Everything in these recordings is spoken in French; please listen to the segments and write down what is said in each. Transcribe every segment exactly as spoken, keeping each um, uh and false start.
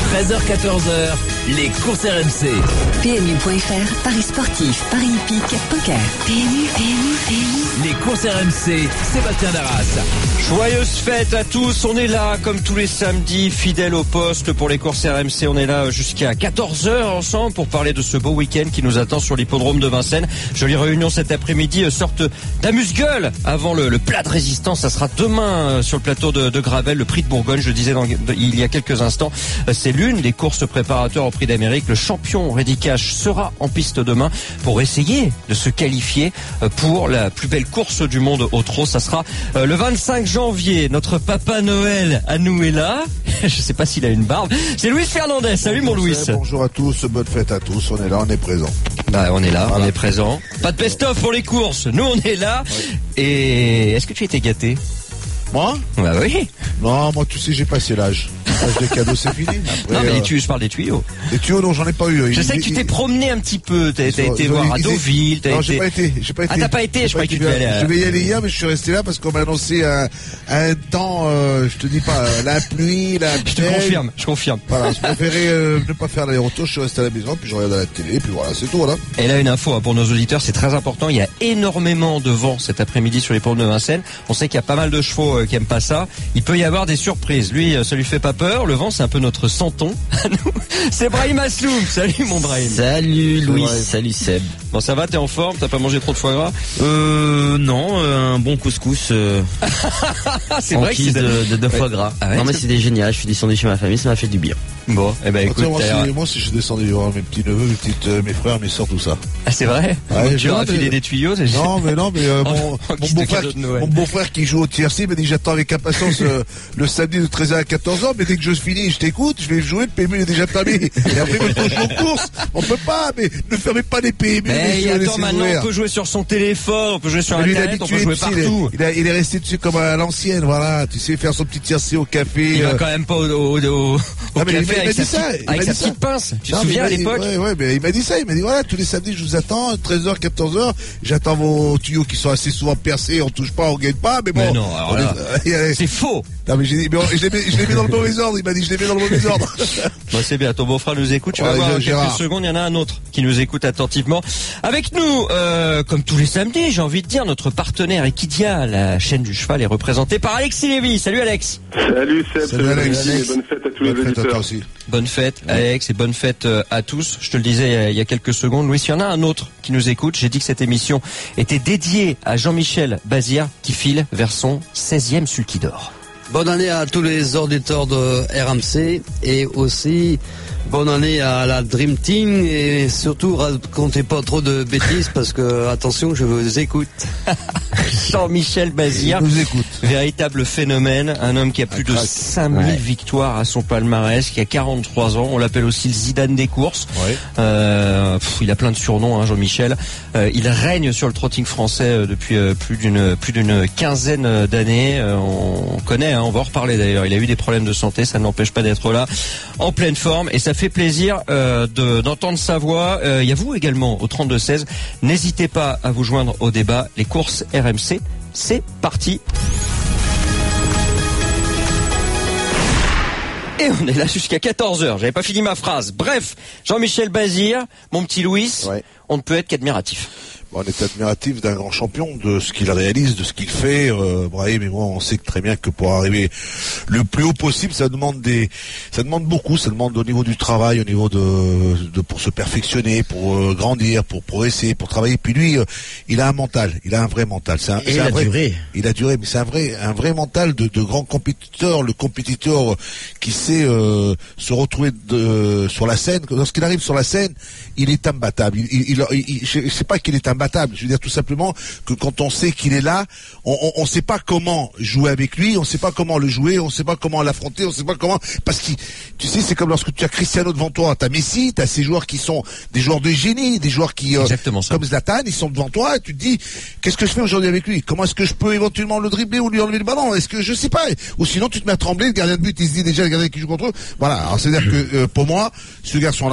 treize heures quatorze heures, les courses R M C. P M U point F R, Paris sportif, Paris hippique, poker. P M U, P M U, P M U. Les courses R M C, Sébastien Darras. Joyeuses fêtes à tous, on est là comme tous les samedis, fidèles au poste pour les courses R M C. On est là jusqu'à quatorze heures ensemble pour parler de ce beau week-end qui nous attend sur l'hippodrome de Vincennes. Jolie réunion cet après-midi, sorte d'amuse-gueule avant le, le plat de résistance. Ça sera demain sur le plateau de, de Gravel, le prix de Bourgogne. Je disais dans, il y a quelques instants, c'est l'une des courses préparatoires au prix d'Amérique. Le champion Reddy Cash sera en piste demain pour essayer de se qualifier pour la plus belle course du monde au trot. Ça sera le vingt-cinq janvier. Notre Papa Noël à nous est là. Je sais pas s'il a une barbe. C'est Luis Fernandez. Salut mon Luis. Bonjour à tous, bonne fête à tous. On est là, on est présent. Bah, on est là, voilà. On est présent. Pas de best-of pour les courses. Nous on est là. Ouais. Et est-ce que tu étais gâté? Moi? Bah oui. Non, moi tu sais, j'ai passé l'âge. L'âge des cadeaux, c'est fini. Après, non, mais euh... les tuyaux, je parle des tuyaux. Les tuyaux, non, j'en ai pas eu. Je il, sais que tu t'es il... promené un petit peu. T'as, t'as été voir à Deauville. Non, été... j'ai pas été. J'ai pas été. Ah, t'as pas été? Je croyais que tu devais aller. À... Je vais y aller hier, mais je suis resté là parce qu'on m'a annoncé un, un temps, euh, je te dis pas, la pluie, la Je te confirme, je confirme. Voilà, je préférais euh, ne pas faire l'aller-retour. Je suis resté à la maison, puis je regarde à la télé, puis voilà, c'est tout, voilà. Et là, une info hein, pour nos auditeurs, c'est très important. Il y a énormément de vent cet après-midi sur les ponts de Vincennes. On sait qu'il y a pas mal de chevaux euh, qui aiment pas ça. Il peut y avoir des surprises. Lui, ça lui fait pas peur. Le vent, c'est un peu notre santon. C'est Brahim Asloum. Salut mon Brahim. Salut Louis. Salut Seb. Bon, ça va, t'es en forme? T'as pas mangé trop de foie gras? Euh, non, euh, un bon couscous. Euh, c'est vrai que c'est de, de, de ouais. foie gras. Ah ouais, non mais c'était génial. Je suis descendu chez ma famille, ça m'a fait du bien. Bon, eh ben écoute, Attends, moi, si, moi si je suis descendu voir mes petits neveux, mes petites, euh, mes frères, mes soeurs, tout ça. Ah c'est vrai? Ouais, tu leur as filé des tuyaux? C'est non mais non mais euh, mon, mon beau-frère, mon beau-frère qui joue au T R C m'a dit j'attends avec impatience euh, le samedi de treize heures à quatorze heures, mais dès que je finis, je t'écoute, je vais jouer, le P M U est déjà terminé. Et après il faut jouer aux courses. On peut pas, mais ne fermez pas les P M U. Mais attends, maintenant on peut jouer sur son téléphone, on peut jouer sur mais internet, on peut jouer partout. Il, a, il est resté dessus comme à l'ancienne, voilà. Tu sais faire son petit T R C au café. Il va quand même pas au, au, au, au non, café il avec sa, ça, petite, avec sa petite pince. Tu te non, souviens à l'époque? Ouais, ouais, mais il m'a dit ça. Il m'a dit voilà, tous les samedis je vous attends, treize heures, quatorze heures. J'attends vos tuyaux qui sont assez souvent percés. On touche pas, on gagne pas. Mais bon. Mais non, alors là, est... c'est faux. Non mais j'ai dit, mais je l'ai mis, je l'ai mis dans le mauvais ordre. Il m'a dit je l'ai mis dans le mauvais ordre. Bon, c'est bien. Ton beau-frère nous écoute. Tu ouais, vas voir. Dans quelques secondes, il y en a un autre qui nous écoute attentivement. Avec nous, euh, comme tous les samedis, j'ai envie de dire, notre partenaire Equidia, la chaîne du cheval, est représentée par Alexis Lévy. Salut Alex. Salut Seb. Salut Alex. Alex. Bonne fête à tous bonne les auditeurs. Aussi. Bonne fête Alex et bonne fête à tous. Je te le disais il y a quelques secondes, Louis, il y en a un autre qui nous écoute. J'ai dit que cette émission était dédiée à Jean-Michel Bazir qui file vers son seizième sulky d'or. Bonne année à tous les auditeurs de R M C et aussi bonne année à la Dream Team et surtout racontez pas trop de bêtises parce que attention, je vous écoute. Jean-Michel Bazir, nous écoute. Véritable phénomène, un homme qui a plus de cinq mille ouais. victoires à son palmarès, qui a quarante-trois ans, on l'appelle aussi le Zidane des courses. Ouais. Euh, pff, il a plein de surnoms, hein, Jean-Michel. Euh, il règne sur le trotting français euh, depuis euh, plus d'une plus d'une quinzaine d'années. Euh, on connaît, hein, on va en reparler d'ailleurs. Il a eu des problèmes de santé, ça ne l'empêche pas d'être là, en pleine forme, et ça fait plaisir euh, de, d'entendre sa voix. Il euh, y a vous également au trente-deux seize. N'hésitez pas à vous joindre au débat. Les courses R M C, c'est parti. Et on est là jusqu'à quatorze heures. J'avais pas fini ma phrase. Bref, Jean-Michel Bazir, mon petit Louis, ouais. On ne peut être qu'admiratif. On est admiratif d'un grand champion, de ce qu'il réalise, de ce qu'il fait. Euh, Brahim et moi, on sait très bien que pour arriver le plus haut possible, ça demande des, ça demande beaucoup. Ça demande au niveau du travail, au niveau de, de pour se perfectionner, pour euh, grandir, pour progresser, pour travailler. Puis lui, euh, il a un mental, il a un vrai mental. C'est un, et c'est il un a vrai, duré. Il a duré, mais c'est un vrai, un vrai mental de, de grand compétiteur. Le compétiteur qui sait euh, se retrouver de, sur la scène. Lorsqu'il arrive sur la scène, il est imbattable. Il, il, il, il, il je sais pas qu'il est imbattable. Je veux dire tout simplement que quand on sait qu'il est là, on ne sait pas comment jouer avec lui, on ne sait pas comment le jouer, on ne sait pas comment l'affronter, on ne sait pas comment, parce que tu sais, c'est comme lorsque tu as Cristiano devant toi, tu as Messi, tu as ces joueurs qui sont des joueurs de génie, des joueurs qui, euh, comme Zlatan, ils sont devant toi et tu te dis, qu'est-ce que je fais aujourd'hui avec lui? Comment est-ce que je peux éventuellement le dribbler ou lui enlever le ballon? Est-ce que je sais pas? Ou sinon tu te mets à trembler, le gardien de but il se dit déjà le gardien qui joue contre eux. Voilà, alors c'est-à-dire que euh, pour moi, ce garçon-là,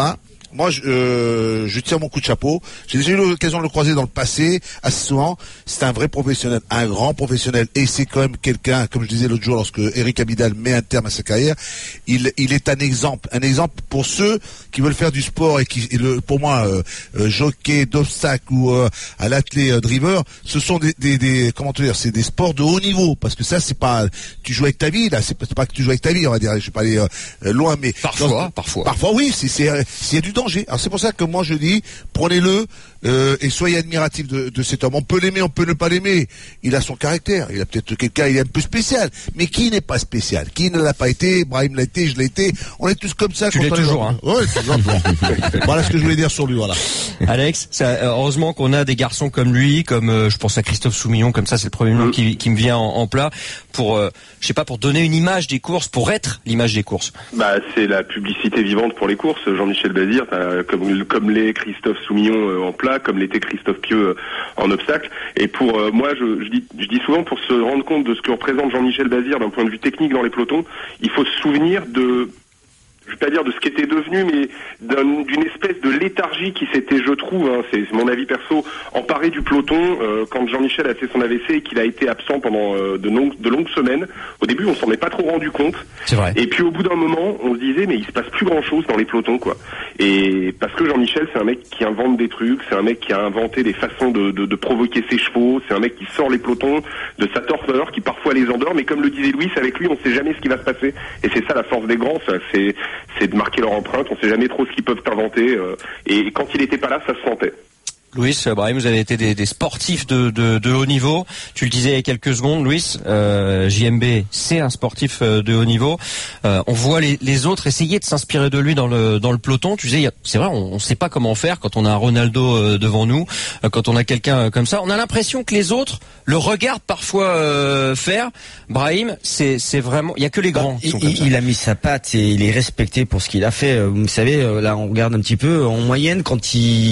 moi, je, euh, je tire mon coup de chapeau. J'ai déjà eu l'occasion de le croiser dans le passé, assez souvent. C'est un vrai professionnel, un grand professionnel. Et c'est quand même quelqu'un, comme je disais l'autre jour, lorsque Eric Abidal met un terme à sa carrière, il, il est un exemple. Un exemple pour ceux qui veulent faire du sport et qui, et le, pour moi, euh, euh, jockey d'obstacle ou euh, à l'athlé euh, driver, ce sont des, des, des, comment te dire, c'est des sports de haut niveau. Parce que ça, c'est pas, tu joues avec ta vie, là. C'est pas, c'est pas que tu joues avec ta vie, on va dire. Je vais pas aller euh, loin, mais. Parfois, dans, parfois. Parfois, oui, c'est, c'est, s'il y a du danger. Alors c'est pour ça que moi je dis, prenez-le euh, et soyez admiratifs de, de cet homme. On peut l'aimer, on peut ne pas l'aimer. Il a son caractère. Il a peut-être quelqu'un, il est un peu spécial. Mais qui n'est pas spécial? Qui ne l'a pas été? Brahim l'a été, je l'ai été. On est tous comme ça. Tu l'es toujours, hein. Ouais, toujours. Voilà ce que je voulais dire sur lui, voilà. Alex, ça, heureusement qu'on a des garçons comme lui, comme euh, je pense à Christophe Soumillon, comme ça c'est le premier nom qui, qui me vient en, en plat, pour, euh, je sais pas, pour donner une image des courses, pour être l'image des courses. Bah, c'est la publicité vivante pour les courses. Jean-Michel Bazir, comme, comme l'est Christophe Soumillon euh, en plat, comme l'était Christophe Pieux euh, en obstacle. Et pour euh, moi, je, je, dis, je dis souvent, pour se rendre compte de ce que représente Jean-Michel Bazir d'un point de vue technique dans les pelotons, il faut se souvenir de... je vais pas dire de ce qu'était devenu, mais d'un, d'une espèce de léthargie qui s'était, je trouve, hein, c'est, c'est mon avis perso, emparé du peloton euh, quand Jean-Michel a fait son A V C et qu'il a été absent pendant euh, de, longues, de longues semaines. Au début, on s'en est pas trop rendu compte. C'est vrai. Et puis au bout d'un moment, on se disait, mais il se passe plus grand-chose dans les pelotons, quoi. Et parce que Jean-Michel, c'est un mec qui invente des trucs, c'est un mec qui a inventé des façons de, de, de provoquer ses chevaux, c'est un mec qui sort les pelotons de sa torpeur, qui parfois les endort, mais comme le disait Louis, avec lui, on sait jamais ce qui va se passer. Et c'est ça la force des grands, ça, c'est c'est de marquer leur empreinte, on sait jamais trop ce qu'ils peuvent inventer, euh, et quand il était pas là, ça se sentait. Louis, Brahim, vous avez été des, des sportifs de, de, de haut niveau. Tu le disais il y a quelques secondes, Louis, euh, J M B, c'est un sportif de haut niveau. Euh, on voit les, les autres essayer de s'inspirer de lui dans le dans le peloton. Tu disais, c'est vrai, on ne sait pas comment faire quand on a un Ronaldo euh, devant nous, euh, quand on a quelqu'un comme ça. On a l'impression que les autres le regardent parfois euh, faire. Brahim, c'est c'est vraiment, il y a que les grands. Bah, il, il a mis sa patte et il est respecté pour ce qu'il a fait. Vous savez, là, on regarde un petit peu en moyenne quand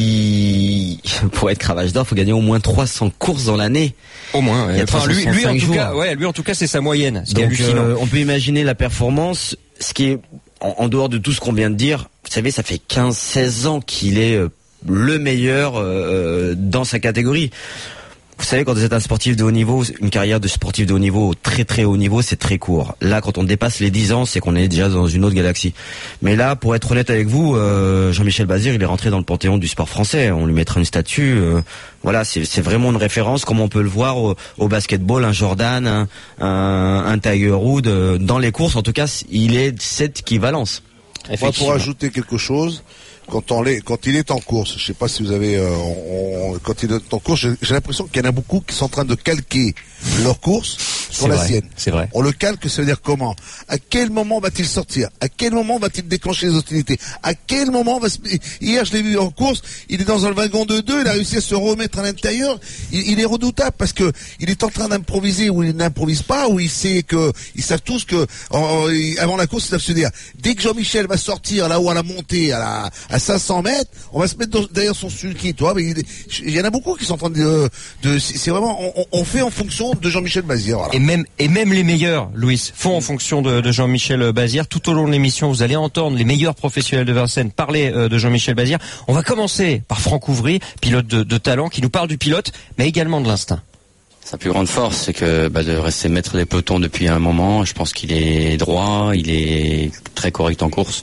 il pour être cravache d'or, faut gagner au moins trois cents courses dans l'année. Au moins. Ouais. Enfin, lui, lui en tout jours. cas, ouais, lui en tout cas, c'est sa moyenne. Ce qui Donc, est hallucinant. Euh, on peut imaginer la performance. Ce qui est en, en dehors de tout ce qu'on vient de dire. Vous savez, ça fait quinze seize ans qu'il est euh, le meilleur euh, dans sa catégorie. Vous savez, quand vous êtes un sportif de haut niveau, une carrière de sportif de haut niveau, très très haut niveau, c'est très court. Là, quand on dépasse les dix ans, c'est qu'on est déjà dans une autre galaxie. Mais là, pour être honnête avec vous, euh, Jean-Michel Bazir, il est rentré dans le panthéon du sport français. On lui mettra une statue. Euh, voilà, c'est, c'est vraiment une référence, comme on peut le voir au, au basketball, un Jordan, un, un, un Tiger Woods. Euh, dans les courses, en tout cas, il est cette équivalence. Moi, pour ajouter quelque chose, quand on l'est, quand il est en course, je sais pas si vous avez, euh, on, quand il est en course, j'ai, j'ai l'impression qu'il y en a beaucoup qui sont en train de calquer leur course sur c'est la vrai, sienne. C'est vrai. On le calque, ça veut dire comment? À quel moment va-t-il sortir? À quel moment va-t-il déclencher les hostilités? À quel moment va se... Hier, je l'ai vu en course, il est dans un wagon de deux, il a réussi à se remettre à l'intérieur. Il, il est redoutable parce que il est en train d'improviser ou il n'improvise pas, ou il sait que, ils savent tous que, en, avant la course, ils savent se dire, dès que Jean-Michel va sortir là-haut à la montée, à la, à cinq cents mètres, on va se mettre dans, derrière son sulky, tu vois, mais il, il y en a beaucoup qui sont en train de, de c'est vraiment, on, on fait en fonction de Jean-Michel Bazir, voilà. Et même, et même les meilleurs, Louis, font en fonction de, de Jean-Michel Bazir. Tout au long de l'émission, vous allez entendre les meilleurs professionnels de Vincennes parler euh, de Jean-Michel Bazir. On va commencer par Franck Ouvry, pilote de, de talent, qui nous parle du pilote, mais également de l'instinct. Sa plus grande force, c'est que bah, de rester maître des pelotons depuis un moment. Je pense qu'il est droit, il est très correct en course,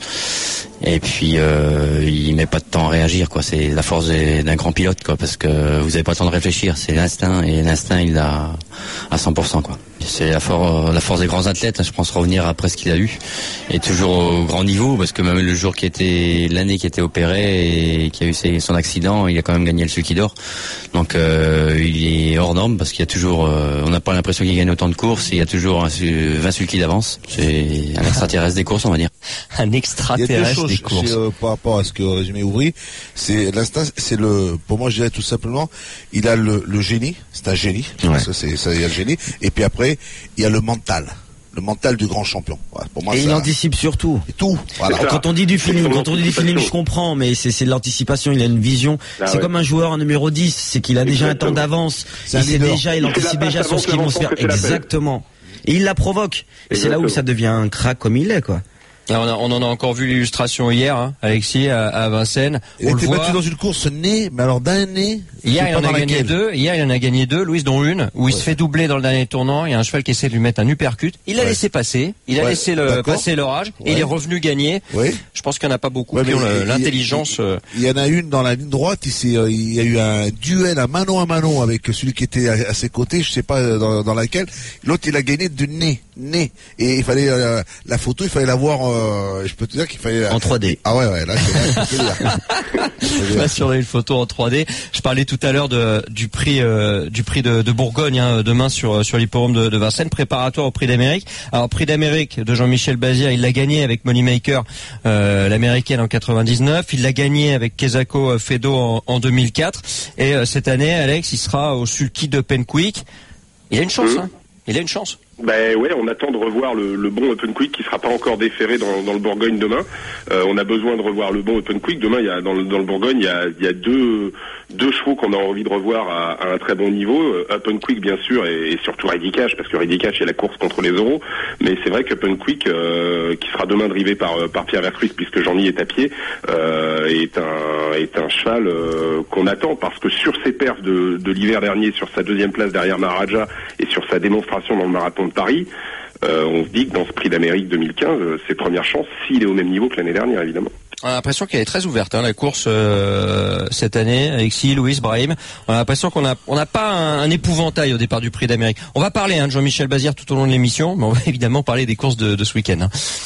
et puis euh, il met pas de temps à réagir, quoi. C'est la force d'un grand pilote, quoi, parce que vous avez pas le temps de réfléchir. C'est l'instinct, et l'instinct, il l'a à cent pour cent, quoi. C'est la, for la force des grands athlètes. Je pense revenir après ce qu'il a eu, et toujours au grand niveau, parce que même le jour qui était l'année qui était opéré et qui a eu son accident, il a quand même gagné le sulky d'or. Donc euh, il est hors norme, parce qu'il y a toujours, euh, on n'a pas l'impression qu'il gagne autant de courses, et il y a toujours un, vingt sulky d'avance. C'est un extraterrestre des courses, on va dire. Un extraterrestre des courses. C'est, euh, par rapport à ce que résumé Ouvry, c'est l'instinct, c'est le, pour moi je dirais tout simplement, il a le, le génie, c'est un génie, ouais. ça c'est ça, il y a le génie, et puis après il y a le mental. Le mental du grand champion. Voilà, pour moi, et ça, il anticipe surtout. Et tout. Voilà. Quand on dit du feeling, quand on dit du feeling, je comprends, mais c'est, c'est de l'anticipation. Il a une vision. Ah c'est ouais. Comme un joueur en numéro dix, c'est qu'il a déjà Exactement. un temps d'avance. C'est il sait déjà, il anticipe déjà sur ce qu'ils vont se faire. Exactement. Et il la provoque. Et c'est là où ça devient un crack comme il est, quoi. On, a, on en a encore vu l'illustration hier, hein, Alexis, à, à Vincennes. Il on était le voit. battu dans une course nez, mais alors d'un nez. Hier, il en a gagné laquelle. deux. Hier, il en a gagné deux, Louis, dont une, où il ouais. se fait doubler dans le dernier tournant. Il y a un cheval qui essaie de lui mettre un uppercut. Il l'a ouais. laissé passer. Il a ouais. laissé le, D'accord. passer l'orage. Ouais. Et il est revenu gagner. Ouais. Je pense qu'il n'y en a pas beaucoup Ouais, qui ont mais le- il- l'intelligence. Il, il, il y en a une dans la ligne droite. Il, s'est, euh, il y a eu un duel à mano à mano avec celui qui était à, à ses côtés. Je sais pas euh, dans, dans laquelle. L'autre, il a gagné de nez, nez. Et il fallait euh, la photo, il fallait la voir. Euh, je peux te dire qu'il fallait. En trois D. Ah ouais, ouais. Là, c'est là, c'est là. Je sais pas si on a une photo en trois D. Je parlais tout à l'heure de, du prix, euh, du prix de, de Bourgogne, hein, demain sur, sur l'hippodrome de, de Vincennes, préparatoire au prix d'Amérique. Alors, prix d'Amérique de Jean-Michel Bazir, il l'a gagné avec Moneymaker, euh, l'américaine en quatre-vingt-dix-neuf. Il l'a gagné avec Kezako Fedo en, en deux mille quatre. Et euh, cette année, Alex, il sera au Sulky de Penquick. Il a une chance, mmh. hein. Il a une chance. Ben ouais, on attend de revoir le, le bon Open Quick qui sera pas encore déféré dans, dans le Bourgogne demain. Euh, on a besoin de revoir le bon Open Quick demain. Il y a dans le, dans le Bourgogne, il y a, il y a deux deux chevaux qu'on a envie de revoir à, à un très bon niveau. Euh, Open Quick bien sûr et, et surtout Ready Cash parce que Ready Cash c'est la course contre les euros. Mais c'est vrai qu'Open Quick euh, qui sera demain drivé par par Pierre Vercruis puisque Jean-Ny est à pied euh, est un est un cheval euh, qu'on attend parce que sur ses perfs de, de l'hiver dernier, sur sa deuxième place derrière Maharaja et sur sa démonstration dans le marathon de Paris. Euh, on se dit que dans ce prix d'Amérique deux mille quinze, euh, ses premières chances, s'il est au même niveau que l'année dernière, évidemment. On a l'impression qu'elle est très ouverte, hein, la course euh, cette année. Alexis, Louis, Brahim. On a l'impression qu'on a, on n'a pas un, un épouvantail au départ du prix d'Amérique. On va parler hein, de Jean-Michel Bazir tout au long de l'émission, mais on va évidemment parler des courses de, de ce week-end. Hein.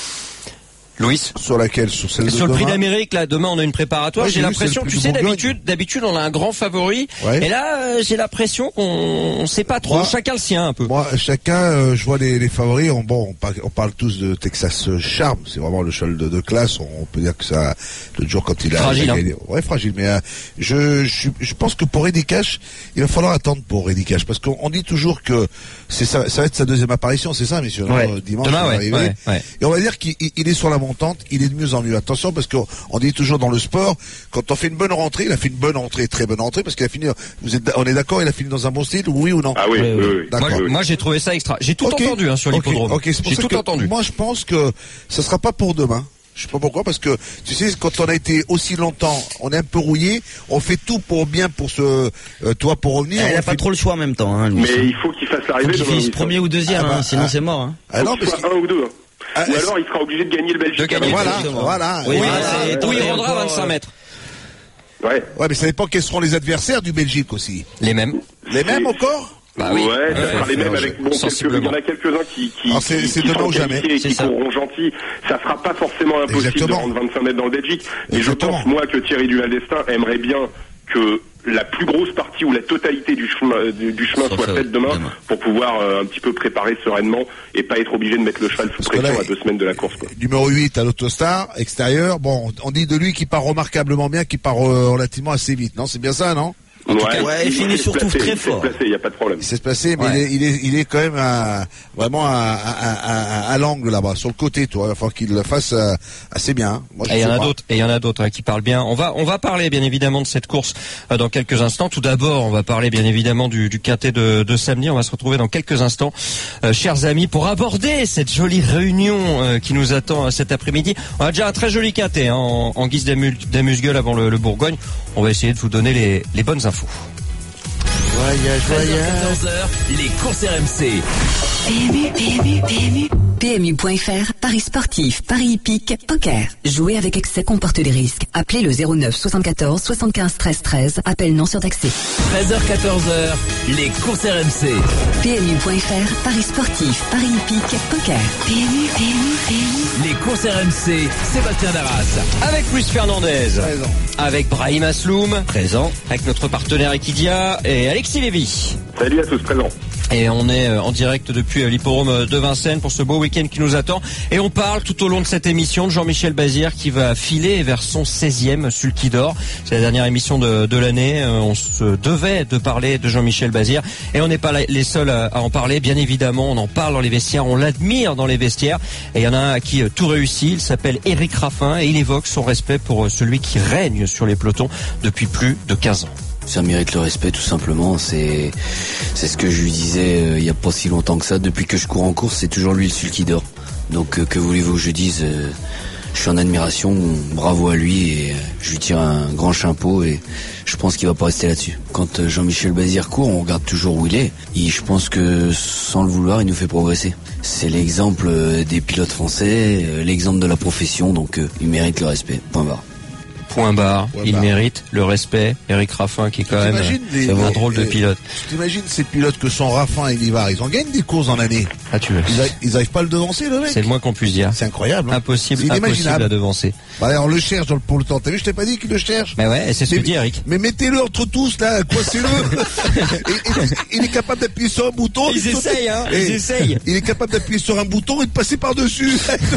Louis, sur laquelle, sur celle de sur le demain. prix d'Amérique, là, demain on a une préparatoire. Ouais, j'ai j'ai vu, l'impression, c'est le tu plus sais, de Bourgogne. d'habitude, d'habitude on a un grand favori. Ouais. Et là, euh, j'ai l'impression qu'on on sait pas trop. Moi- Chacun le sien un peu. Moi, chacun, euh, je vois les, les favoris. On, bon, on parle, on parle tous de Texas Charm. C'est vraiment le cheval de, de classe. On, on peut dire que ça, le jour quand il a, Fragile, il a hein. gagné. Ouais, fragile. Mais euh, je, je, je pense que pour Ready Cash, il va falloir attendre pour Ready Cash parce qu'on on dit toujours que c'est ça, ça va être sa deuxième apparition. C'est ça, messieurs. Ouais. non, dimanche, Demain, il va ouais, arriver. ouais, ouais. Et on va dire qu'il il- il est sur la montante. Il est de mieux en mieux. Attention parce qu'on on dit toujours dans le sport, quand on fait une bonne rentrée, il a fait une bonne entrée, très bonne entrée parce qu'il a fini. Vous êtes, on est d'accord, il a fini dans un bon style, oui ou non? Ah oui, Ouais, oui, ouais. oui. D'accord. Moi, Oui, oui. moi, j'ai trouvé ça extra. J'ai tout Ok. entendu hein, sur Ok, l'hippodrome. ok, c'est pour J'ai ça tout que entendu. Moi, je pense que ça sera pas pour demain. Je sais pas pourquoi, parce que tu sais, quand on a été aussi longtemps, on est un peu rouillé. On fait tout pour bien pour se, euh, toi, pour revenir. Elle on a pas fait- trop le choix en même temps, hein, Louis. Mais il faut qu'il fasse Faut l'arrivée qu'il demain. finisse Louis. premier ou deuxième, Ah bah, hein, sinon ah. c'est mort. Hein. Ah non, Faut qu'il parce soit que un ou deux. hein. Ah, Ou est-ce- alors il sera obligé de gagner le Belgique. De gagner, voilà, exactement. voilà. Oui, Oui, Ah, mais c'est- c'est- où il et rendra encore, vingt-cinq euh, mètres. Ouais. Ouais, mais ça dépend quels seront les adversaires du Belgique aussi. Les mêmes. Les mêmes encore? Bah oui. Ouais, ça Ouais, sera les mêmes ouais, avec bon, quelques, il y sensiblement. en a quelques-uns qui, qui, Alors, c'est- qui, c'est qui demain sont ou jamais. qualifiés et C'est qui ça. courront gentils. Ça sera pas forcément impossible Exactement. de rendre vingt-cinq mètres dans le Belgique. Mais Exactement. je pense, moi, que Thierry Duval-Destin aimerait bien que la plus grosse partie ou la totalité du chemin, du, du chemin Soit soit fait, faite demain, demain. pour pouvoir euh, un petit peu préparer sereinement et pas être obligé de mettre le cheval sous Parce que pression là, à deux semaines de la course, quoi. Numéro huit à l'Autostar, extérieur. Bon, on dit de lui qu'il part remarquablement bien, qu'il part euh, relativement assez vite. Non, c'est bien ça, non? Ouais, ouais, il finit sait se surtout placer, très il sait se fort. placer, il y a pas de problème. Il sait se placer, mais Ouais. il, est, il, est, il est quand même à, vraiment à, à, à, à, à l'angle là-bas, sur le côté, toi. Il va falloir qu'il le fasse euh, assez bien. Moi, je Et il y en sais a pas. d'autres, et il y en a d'autres hein, qui parlent bien. On va, on va parler bien évidemment de cette course euh, dans quelques instants. Tout d'abord, on va parler bien évidemment du, du quintet de, de samedi. On va se retrouver dans quelques instants, euh, chers amis, pour aborder cette jolie réunion euh, qui nous attend euh, cet après-midi. On a déjà un très joli quintet hein, en, en guise d'amu- d'amuse-gueule avant le, le Bourgogne. On va essayer de vous donner les, les bonnes infos. Voyage, treize heures, voyage. quatorze heures, les courses R M C. P M U, P M U, P M U. P M U point F R, Paris sportif, Paris hippique, poker. Jouer avec excès comporte des risques. Appelez le zéro neuf soixante-quatorze soixante-quinze treize treize. Appel non surtaxé. treize heures, quatorze heures, les courses R M C. P M U point F R, Paris sportif, Paris hippique, poker. P M U, P M U, P M U. Les courses R M C, Sébastien Darras. Avec Luis Fernandez, Présent. avec Brahim Asloum, Présent. avec notre partenaire Equidia et Alexis Lévy. Salut à tous présents. Et on est euh, en direct depuis euh, l'hippodrome de Vincennes pour ce beau week-end qui nous attend. Et on parle tout au long de cette émission de Jean-Michel Bazir qui va filer vers son seizième Sulky d'Or. C'est la dernière émission de, de l'année. Euh, on se devait de parler de Jean-Michel Bazir. Et on n'est pas la- les seuls à, à en parler. Bien évidemment, on en parle dans les vestiaires. On l'admire dans les vestiaires. Et il y en a un à qui euh, tout réussit. Il s'appelle Éric Raffin et il évoque son respect pour euh, celui qui règne sur les pelotons depuis plus de quinze ans. Ça mérite le respect tout simplement, c'est c'est ce que je lui disais euh, il y a pas si longtemps que ça, depuis que je cours en course, c'est toujours lui le Sulky d'Or. Donc euh, que voulez-vous que je dise euh, je suis en admiration, bravo à lui et euh, je lui tire un grand chapeau et je pense qu'il va pas rester là-dessus. Quand euh, Jean-Michel Bazir court, on regarde toujours où il est. Et je pense que sans le vouloir, il nous fait progresser. C'est l'exemple euh, des pilotes français, euh, l'exemple de la profession, donc euh, il mérite le respect. Point barre. Point barre. Point Il barre. mérite le respect. Eric Raffin qui est quand même T'imagines les- un les- drôle de les- pilote. Tu t'imagines ces pilotes que sont Raffin et Livard, ils en gagnent des courses dans l'année. Ah, tu veux. Ils, a- ils arrivent pas à le devancer, le mec. C'est le moins qu'on puisse dire. C'est incroyable. Hein. Impossible, C'est impossible inimaginable. à devancer. Bah, alors, on le cherche dans le pour le temps. T'as vu, je t'ai pas dit qu'il le cherche. Mais ouais, et c'est ce que Mais- dit Eric. Mais mettez-le entre tous, là, coincez-le. et, et- il est capable d'appuyer sur un bouton. Ils et de sauter. essayent, hein, Et ils essayent. Il est capable d'appuyer sur un bouton et de passer par-dessus.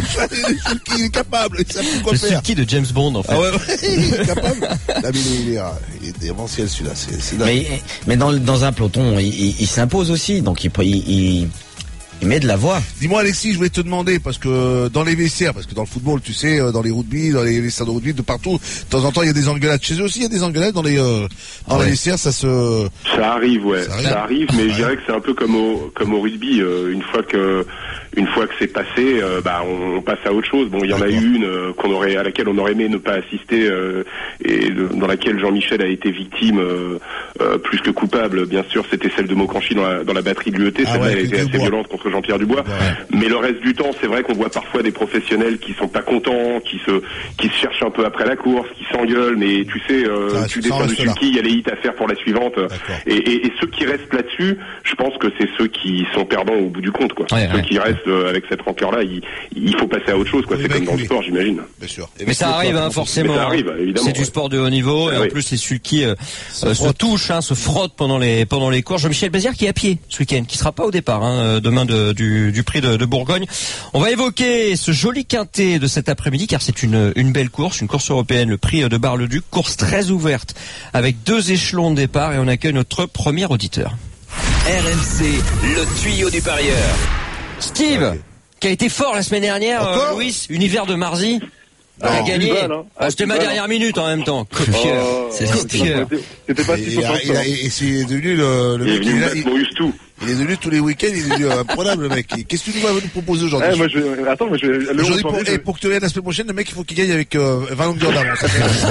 Il est capable. Il sait plus quoi Le faire. sulky de James Bond, en fait. Ah ouais, ouais, il est capable. Là, mais il est, il est, il est démentiel, celui-là. C'est, c'est dingue. Mais, mais dans, dans un peloton, il, il, il s'impose aussi, donc il, il, il, il met de la voix. Dis-moi, Alexis, je voulais te demander, parce que dans les vestiaires, parce que dans le football, tu sais, euh, dans les rugby, dans les vestiaires de rugby, de partout, de temps en temps, il y a des engueulades. Chez eux aussi, il y a des engueulades dans les, euh, dans Ah les ouais. vestiaires, ça se... Ça arrive, ouais. Ça Ça arrive. arrive, mais Ouais. je dirais que c'est un peu comme au comme au rugby. euh, une fois que une fois que c'est passé, euh, bah on, on passe à autre chose. Bon, il y en a D'accord. eu une euh, qu'on aurait à laquelle on aurait aimé ne pas assister euh, et de- dans laquelle Jean-Michel a été victime euh, euh, plus que coupable. Bien sûr, c'était celle de Mokanchi dans la dans la batterie de l'U E T. Ah Celle-là, ouais, elle a avec été assez Dubois. violente contre Jean-Pierre Dubois. Ouais. Mais le reste du temps, c'est vrai qu'on voit parfois des professionnels qui sont pas contents, qui se qui se cherchent un peu après la course, qui s'engueulent. Mais tu sais, euh, Ça, tu ça en descends du reste là. sulky, il y a les hits à faire pour la suivante. Et, et, et ceux qui restent là-dessus, je pense que c'est ceux qui sont perdants au bout du compte, quoi. Ouais, ceux ouais. qui restent euh, avec cette rancœur-là, il, il faut passer à autre chose, quoi. Oui, C'est comme mec, dans le oui. sport, j'imagine. Bien sûr. Mais ça arrive, hein, forcément. Mais ça arrive, évidemment, C'est du ouais. sport de haut niveau, et Ah en oui. plus les sulky euh, euh, se frotte. touchent, hein, se frottent pendant les pendant les courses. Jean-Michel Bazir qui est à pied ce week-end, qui sera pas au départ hein, euh, demain de, du, du prix de, de Bourgogne. On va évoquer ce joli quintet de cet après-midi, car c'est une une belle course, une course européenne, le prix de Bar-le-Duc, course très ouverte avec deux échelons de départ, et on accueille notre premier auditeur. R M C, le tuyau du parieur. Steve, qui a été fort la semaine dernière, Encore euh, Louis, univers de Marzy. Ah, a gagné. Duval, hein. Ah, C'était Ah, ma Duval, dernière minute en même temps. Copieur. Oh, C'est oh, copieur. C'était pas Et, si il a- il a- il et c'est devenu le, le est mec, il venu est, me là, battre il, mon Ustou. il est devenu tous les week-ends, il est devenu imprenable, le mec. Qu'est-ce que tu vas nous proposer aujourd'hui? Eh, moi, je vais... Attends, mais je vais... le Aujourd'hui, onze pour, janvier, et pour que tu viennes la semaine prochaine, le mec, il faut qu'il gagne avec euh, vingt longueurs d'avance.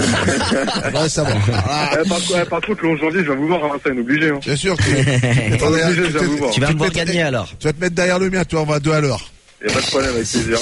On va savoir. Voilà. je- Eh, par, eh, par contre, le onze janvier, je vais vous voir à Vincennes, obligé. Hein. Bien sûr, tu, tu, Obligé, je viens vous voir. Tu vas te me voir mettre- gagner alors. tu vas te mettre derrière le mien, tu vois, on va à deux à l'heure. Y a pas de problème, avec plaisir.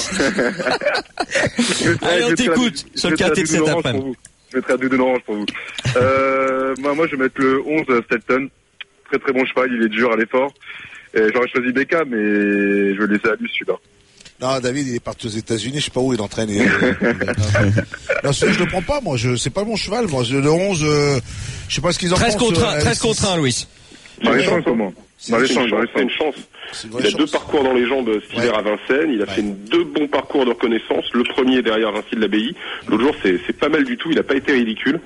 Allez, on t'écoute sur le quintet de cet après-midi. Je mettrai à Doudou Orange pour vous. Euh, moi, moi, je vais mettre le onze Stelton. Très très bon cheval, il est dur à l'effort. Et j'aurais choisi Becca, mais je vais le laisser à lui celui-là. Non, David, il est parti aux États-Unis, je sais pas où il entraîne. Et, euh, non, celui-là, je le prends pas, moi. Je, c'est pas mon cheval, moi. Je- Le onze, euh, je sais pas ce qu'ils en treize pensent. contre euh, un, treize contre un, Louis. Dans les champs, comment Dans les champs, dans les C'est une champs. chance. C'est une Il vraie a deux chance. parcours dans les jambes cet hiver Ouais. à Vincennes. Il a Ouais. fait une- deux bons parcours de reconnaissance. Le premier derrière Vinci de l'Abbaye. L'autre jour, c'est c'est pas mal du tout. Il a pas été ridicule.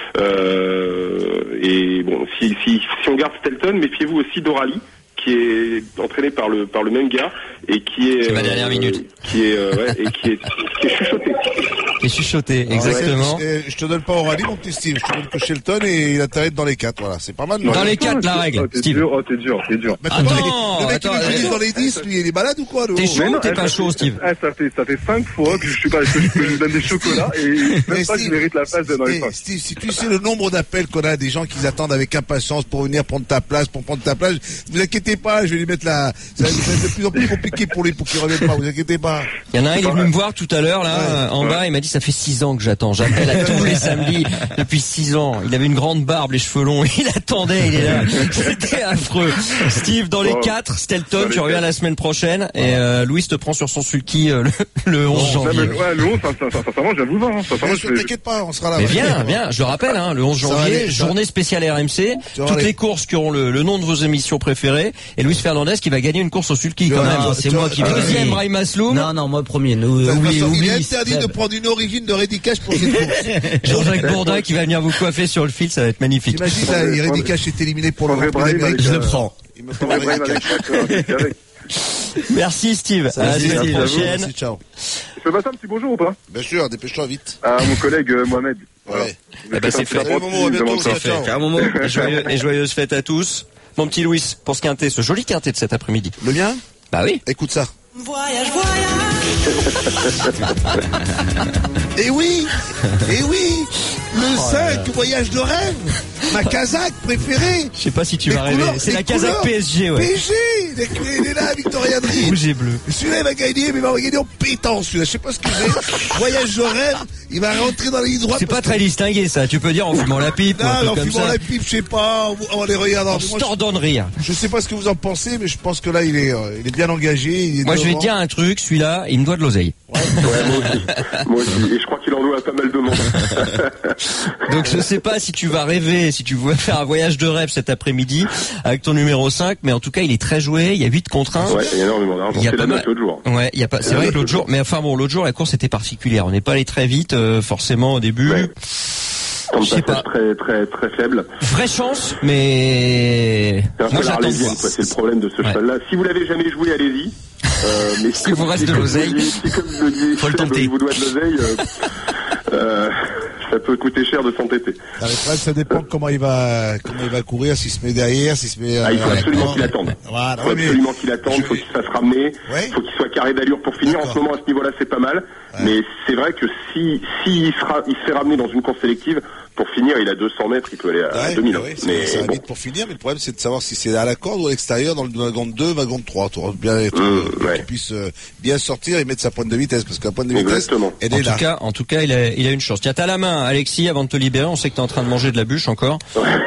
Euh, et bon, si, si, si on garde Stelton, méfiez-vous aussi d'Orali, qui est entraîné par le par le même gars et qui est C'est ma euh, dernière minute. qui est euh, ouais, et qui est qui est chuchoté. Qui est chuchoté, Ah, exactement. ouais, euh, je te donne pas Aurélie, mon petit Steve. Je te donne que Shelton et il a intérêt dans les quatre. Voilà, c'est pas mal. non? Dans les quatre, la règle, Oh, t'es Steve. dur, oh, t'es dur, t'es dur. Mais Attends, attends, le mec qui attends, nous dit attends. dans les dix, lui, il est malade ou quoi? le T'es haut chaud ou t'es eh, pas ça chaud, fait- Steve? eh, ça fait, ça fait cinq fois que je suis pas, que je, que je vous donne des chocolats et même Mais pas que je mérite la place dans les eh, cinq. Steve, si tu sais le nombre d'appels qu'on a, des gens qui attendent avec impatience pour venir prendre ta place, pour prendre ta place, vous inquiétez pas, je vais lui mettre la, ça va être de plus en plus compliqué pour lui, pour qu'il revienne pas, vous inquiétez pas. Il y en a un, il est venu me voir tout à l'heure, là, euh, en bas, il m'a dit, ça fait six ans que j'attends. J'appelle à tous les samedis depuis six ans. Il avait une grande barbe, les cheveux longs, il attendait, il est là. C'était affreux. Steve, dans les Oh. quatre, Stelton, Dans les tu reviens quatre. la semaine prochaine, et euh, Louis te prend sur son sulky euh, le, le onze Non, janvier. mais, ouais, le onze, ça, ça, ça, sincèrement, je viens vous voir, hein. Sincèrement, Bien je sûr, vais- t'inquiète pas, on sera là. Mais ouais. viens, viens, je le rappelle, hein, le onze Ça va janvier, aller, ça- journée spéciale R M C, Tu vas toutes aller. les courses qui auront le, le nom de vos émissions préférées, et Louis Fernandez qui va gagner une course au sulky Tu quand vas- même. Non, c'est tu moi vas- qui vais Deuxième, gagner. Brahim Masloum. Non, non, moi premier. Nous, De toute oublie, façon, il oublie. est interdit Seb. de prendre une origine de Redicache pour cette course. Jean-Jacques Bourdin qui va venir vous coiffer sur le fil, ça va être magnifique. T'imagines, là, Ouais, Redicache est éliminé pour le Prendrai Grand Prix Brahim d'Amérique. avec, Je le prends. Il me Ouais, prendrait Brahim avec Redicache. chaque, euh, c'est avec. Merci Steve, à la Merci, semaine Steve. prochaine. Merci, ciao. Je peux passer un petit bonjour ou pas? Bien sûr, dépêche-toi vite. À mon collègue euh, Mohamed. Voilà. Ouais. Eh ben, c'est fait. Salut, Momo, à bientôt, ciao, ciao. Un moment, et, joyeux, et joyeuse fête à tous. Mon petit Louis, pour ce quintet, ce joli quintet de cet après-midi. Le mien? Bah oui. Écoute ça. Voyage, voyage. Et oui, et oui, le Oh cinq, voyage de rêve, ma casaque préférée. Je sais pas si tu Les vas rêver. couleurs- C'est les la casaque couleurs P S G, ouais. P S G, il est là, Victoria Dream. Rouge et bleu. Celui-là, il va gagner, mais il va gagner en pétant, celui-là. Je sais pas ce que c'est. Voyage de rêve, il va rentrer dans la ligne droite. C'est pas très distingué, ça. Tu peux dire en fumant la pipe ou un Non, truc en comme fumant ça. la pipe, je sais pas, en les regardant. On se tordant de rire. Je sais pas ce que vous en pensez, mais je pense que là, il est, euh, il est bien engagé. Il est Moi, je vais te devant. dire un truc. Celui-là, il me doit de l'oseille. Ouais, moi aussi. Moi aussi. Et je crois qu'il en doit à pas mal de monde. Donc je sais pas si tu vas rêver, si tu veux faire un voyage de rêve cet après-midi avec ton numéro cinq, mais en tout cas il est très joué, il y a huit contre un. Ouais, il y a énormément d'argent. Il y a C'est pas la mal- note l'autre jour. Ouais, il y a pas. C'est vrai que l'autre jour, mais enfin bon, l'autre jour la course était particulière. On n'est pas allé très vite, euh, forcément au début. Ouais. Un Je sais passage pas. très très très faible. Vraie chance, mais C'est un moi peu j'attends de l'arlésienne, voir. quoi. C'est le problème de ce Ouais. cheval-là. Si vous l'avez jamais joué, allez-y. Euh, mais S'il vous reste de comme l'oseille, vous le dites- si comme vous le dites, faut le tenter. il vous doit de l'oseille, euh, euh, ça peut coûter cher de s'entêter. Non, mais après, ça dépend comment il va, comment il va courir, s'il se met derrière, s'il se met. Ah, il faut euh, absolument d'accord. qu'il attende. Voilà, Il faut ouais, mais- absolument qu'il attende, il faut qu'il se fasse ramener, il Ouais. faut qu'il soit carré d'allure pour finir. En D'accord. ce moment, à ce niveau-là, c'est pas mal. Ouais. Mais c'est vrai que si, si il sera, il se fait ramener dans une course sélective, pour finir, il a deux cents mètres, il peut aller à Ouais, deux mille. ouais, c'est- mais ça va bon. vite pour finir, mais le problème c'est de savoir si c'est à la corde ou à l'extérieur, dans le wagon de deux, wagon de trois, pour bien être, Mmh, pour ouais. qu'il puisse euh, bien sortir et mettre sa pointe de vitesse, parce qu'à pointe de vitesse, Exactement. elle En est tout là. cas, en tout cas, il a, il a une chance. Tiens, t'as la main, Alexis, avant de te libérer. On sait que t'es en train de manger de la bûche encore.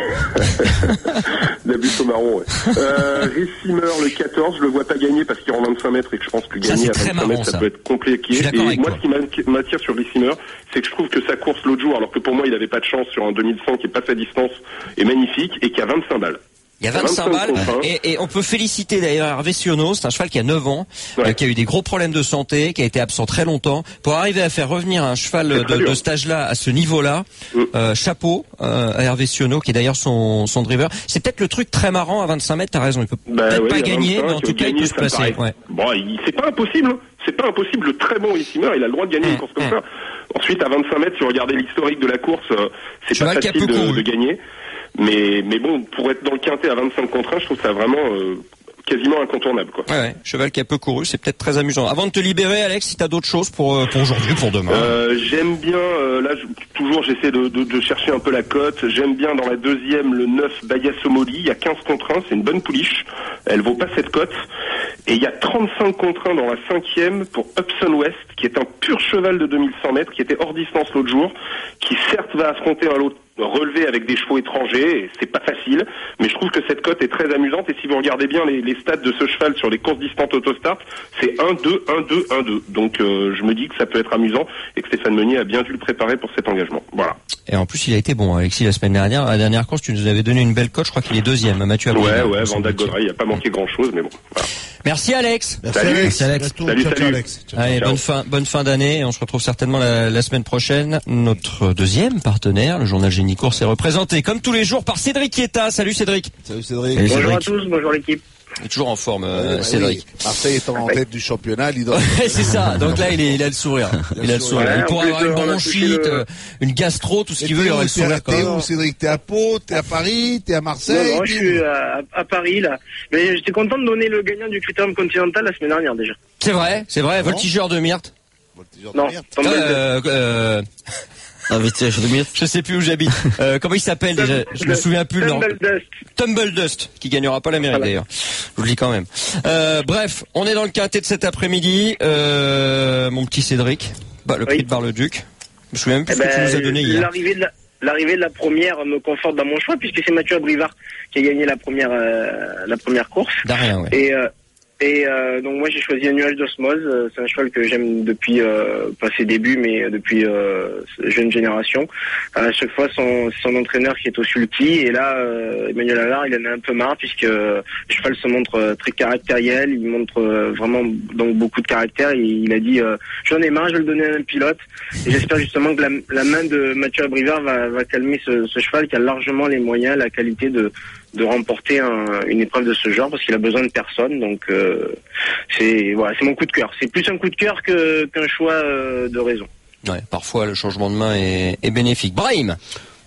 La butte au marron, ouais. Euh, Ricimer, le quatorze, je le vois pas gagner parce qu'il rend vingt-cinq mètres et que je pense que Ça, gagner c'est à très vingt-cinq marrant, mètres, ça, ça. peut être compliqué. Je suis d'accord Et avec moi, toi. ce qui m'a- m'attire sur Ricimer, c'est que je trouve que sa course l'autre jour, alors que pour moi, il avait pas de chance sur un deux mille cent qui passe à distance, est magnifique et qui a vingt-cinq balles. Il y a vingt-cinq balles contre un. et, et on peut féliciter d'ailleurs Hervé Sionneau, c'est un cheval qui a neuf ans, Ouais. euh, qui a eu des gros problèmes de santé, qui a été absent très longtemps. Pour arriver à faire revenir un cheval C'est très de, dur. de cet âge-là à ce niveau-là, Mm. euh, chapeau euh, à Hervé Sionneau, qui est d'ailleurs son, son driver. C'est peut-être le truc très marrant à vingt-cinq mètres, t'as raison, il peut Bah peut-être ouais, pas il y a gagner, vingt-cinq, mais en tout cas il gagner, peut se ça me placer. paraît- Ouais. Bon, il- c'est pas impossible, hein. C'est pas impossible. Le très bon Ricimer, il a le droit de gagner Mmh, une course comme mmh. ça. Ensuite, à vingt-cinq mètres, si vous regardez l'historique de la course, euh, c'est pas Cheval qui a facile peu de, couru. de gagner. Mais, mais bon, pour être dans le quintet à vingt-cinq contre un, je trouve ça vraiment euh, quasiment incontournable, quoi. Ouais, ouais, cheval qui a peu couru, c'est peut-être très amusant. Avant de te libérer, Alex, si t'as d'autres choses pour, euh, pour aujourd'hui, pour demain. Euh, j'aime bien, euh, là, je- toujours j'essaie de, de, de chercher un peu la cote. J'aime bien dans la deuxième le neuf Bayasomoli. Il y a quinze contre un, c'est une bonne pouliche. Elle vaut pas cette cote. Et il y a trente-cinq contre un dans la cinquième pour Upson West, qui est un pur cheval de deux mille cent mètres, qui était hors distance l'autre jour, qui certes va affronter un lot relevé avec des chevaux étrangers, et c'est pas facile, mais je trouve que cette cote est très amusante, et si vous regardez bien les, les stats de ce cheval sur les courses distantes autostart, c'est un deux, un deux, un deux. Donc euh, je me dis que ça peut être amusant, et que Stéphane Meunier a bien dû le préparer pour cet engagement. Voilà. Et en plus, il a été bon, Alexis, la semaine dernière. À la dernière course, tu nous avais donné une belle cote, je crois qu'il est deuxième. Mathieu Ouais, Abrivard, ouais, me Vanda semble-t-il. Godray, il a pas manqué grand-chose, mais bon. Voilà. Merci Alex. Merci Salut. Alex. Merci, Alex. Bientôt. Salut, Ciao, ciao, salut. Alex. Ciao. Allez, Ciao. bonne fin, bonne fin d'année. Et on se retrouve certainement la, la semaine prochaine. Notre deuxième partenaire, le journal Génie Course, est représenté comme tous les jours par Cédric Chieta. Salut Cédric. Salut Cédric. Salut, Bonjour à Cédric. tous, bonjour l'équipe. Il est toujours en forme, euh, Ouais, Cédric. oui. Marseille étant en tête du championnat, leader. Ouais, c'est ça. Donc là, il, est, il a le sourire. Il a le sourire. Ouais, il en pourra plus, avoir une on a bronchite, touché le- euh, une gastro, tout ce Et qu'il veut. Il t'es aura où, le sourire quand T'es même. où, Cédric? T'es à Pau, t'es à Paris, t'es à Marseille? Non, non, t'es je où suis à, à Paris là. Mais j'étais content de donner le gagnant du Critérium Continental la semaine dernière déjà. C'est vrai, c'est vrai. Non. Voltigeur de Myrte. Voltigeur de Non, merde. Tom Beldet. Euh, euh, Invitation de Myrte. je sais plus où j'habite. Euh, comment il s'appelle déjà? Je me souviens plus. le nom. Tumble Dust. Tumble Dust, qui gagnera pas l'Amérique Voilà. d'ailleurs. Je vous le dis quand même. Euh, bref, on est dans le quintet de cet après-midi. Euh, mon petit Cédric, bah, le prix Oui. de Bar-le-Duc. Je me souviens même plus Eh ce que tu ben, nous as donné hier. L'arrivée de la, l'arrivée de la première me conforte dans mon choix puisque c'est Mathieu Abrivard qui a gagné la première, euh, la première course. D'Arien, ouais. Et, euh, et euh, donc moi j'ai choisi un nuage d'osmose. Euh, C'est un cheval que j'aime depuis euh, pas ses débuts, mais depuis euh, jeune génération. À chaque fois son son entraîneur qui est au sulky, et là euh, Emmanuel Allard il en a un peu marre puisque euh, le cheval se montre euh, très caractériel, il montre euh, vraiment donc beaucoup de caractère. Et il a dit euh, j'en ai marre, je vais le donner à un pilote. Et j'espère justement que la, la main de Mathieu Abrivard va, va calmer ce, ce cheval qui a largement les moyens, la qualité de de remporter un, une épreuve de ce genre parce qu'il a besoin de personne. Donc euh, c'est voilà, c'est mon coup de cœur. C'est plus un coup de cœur que qu'un choix euh, de raison. Ouais, parfois le changement de main est, est bénéfique. Brahim.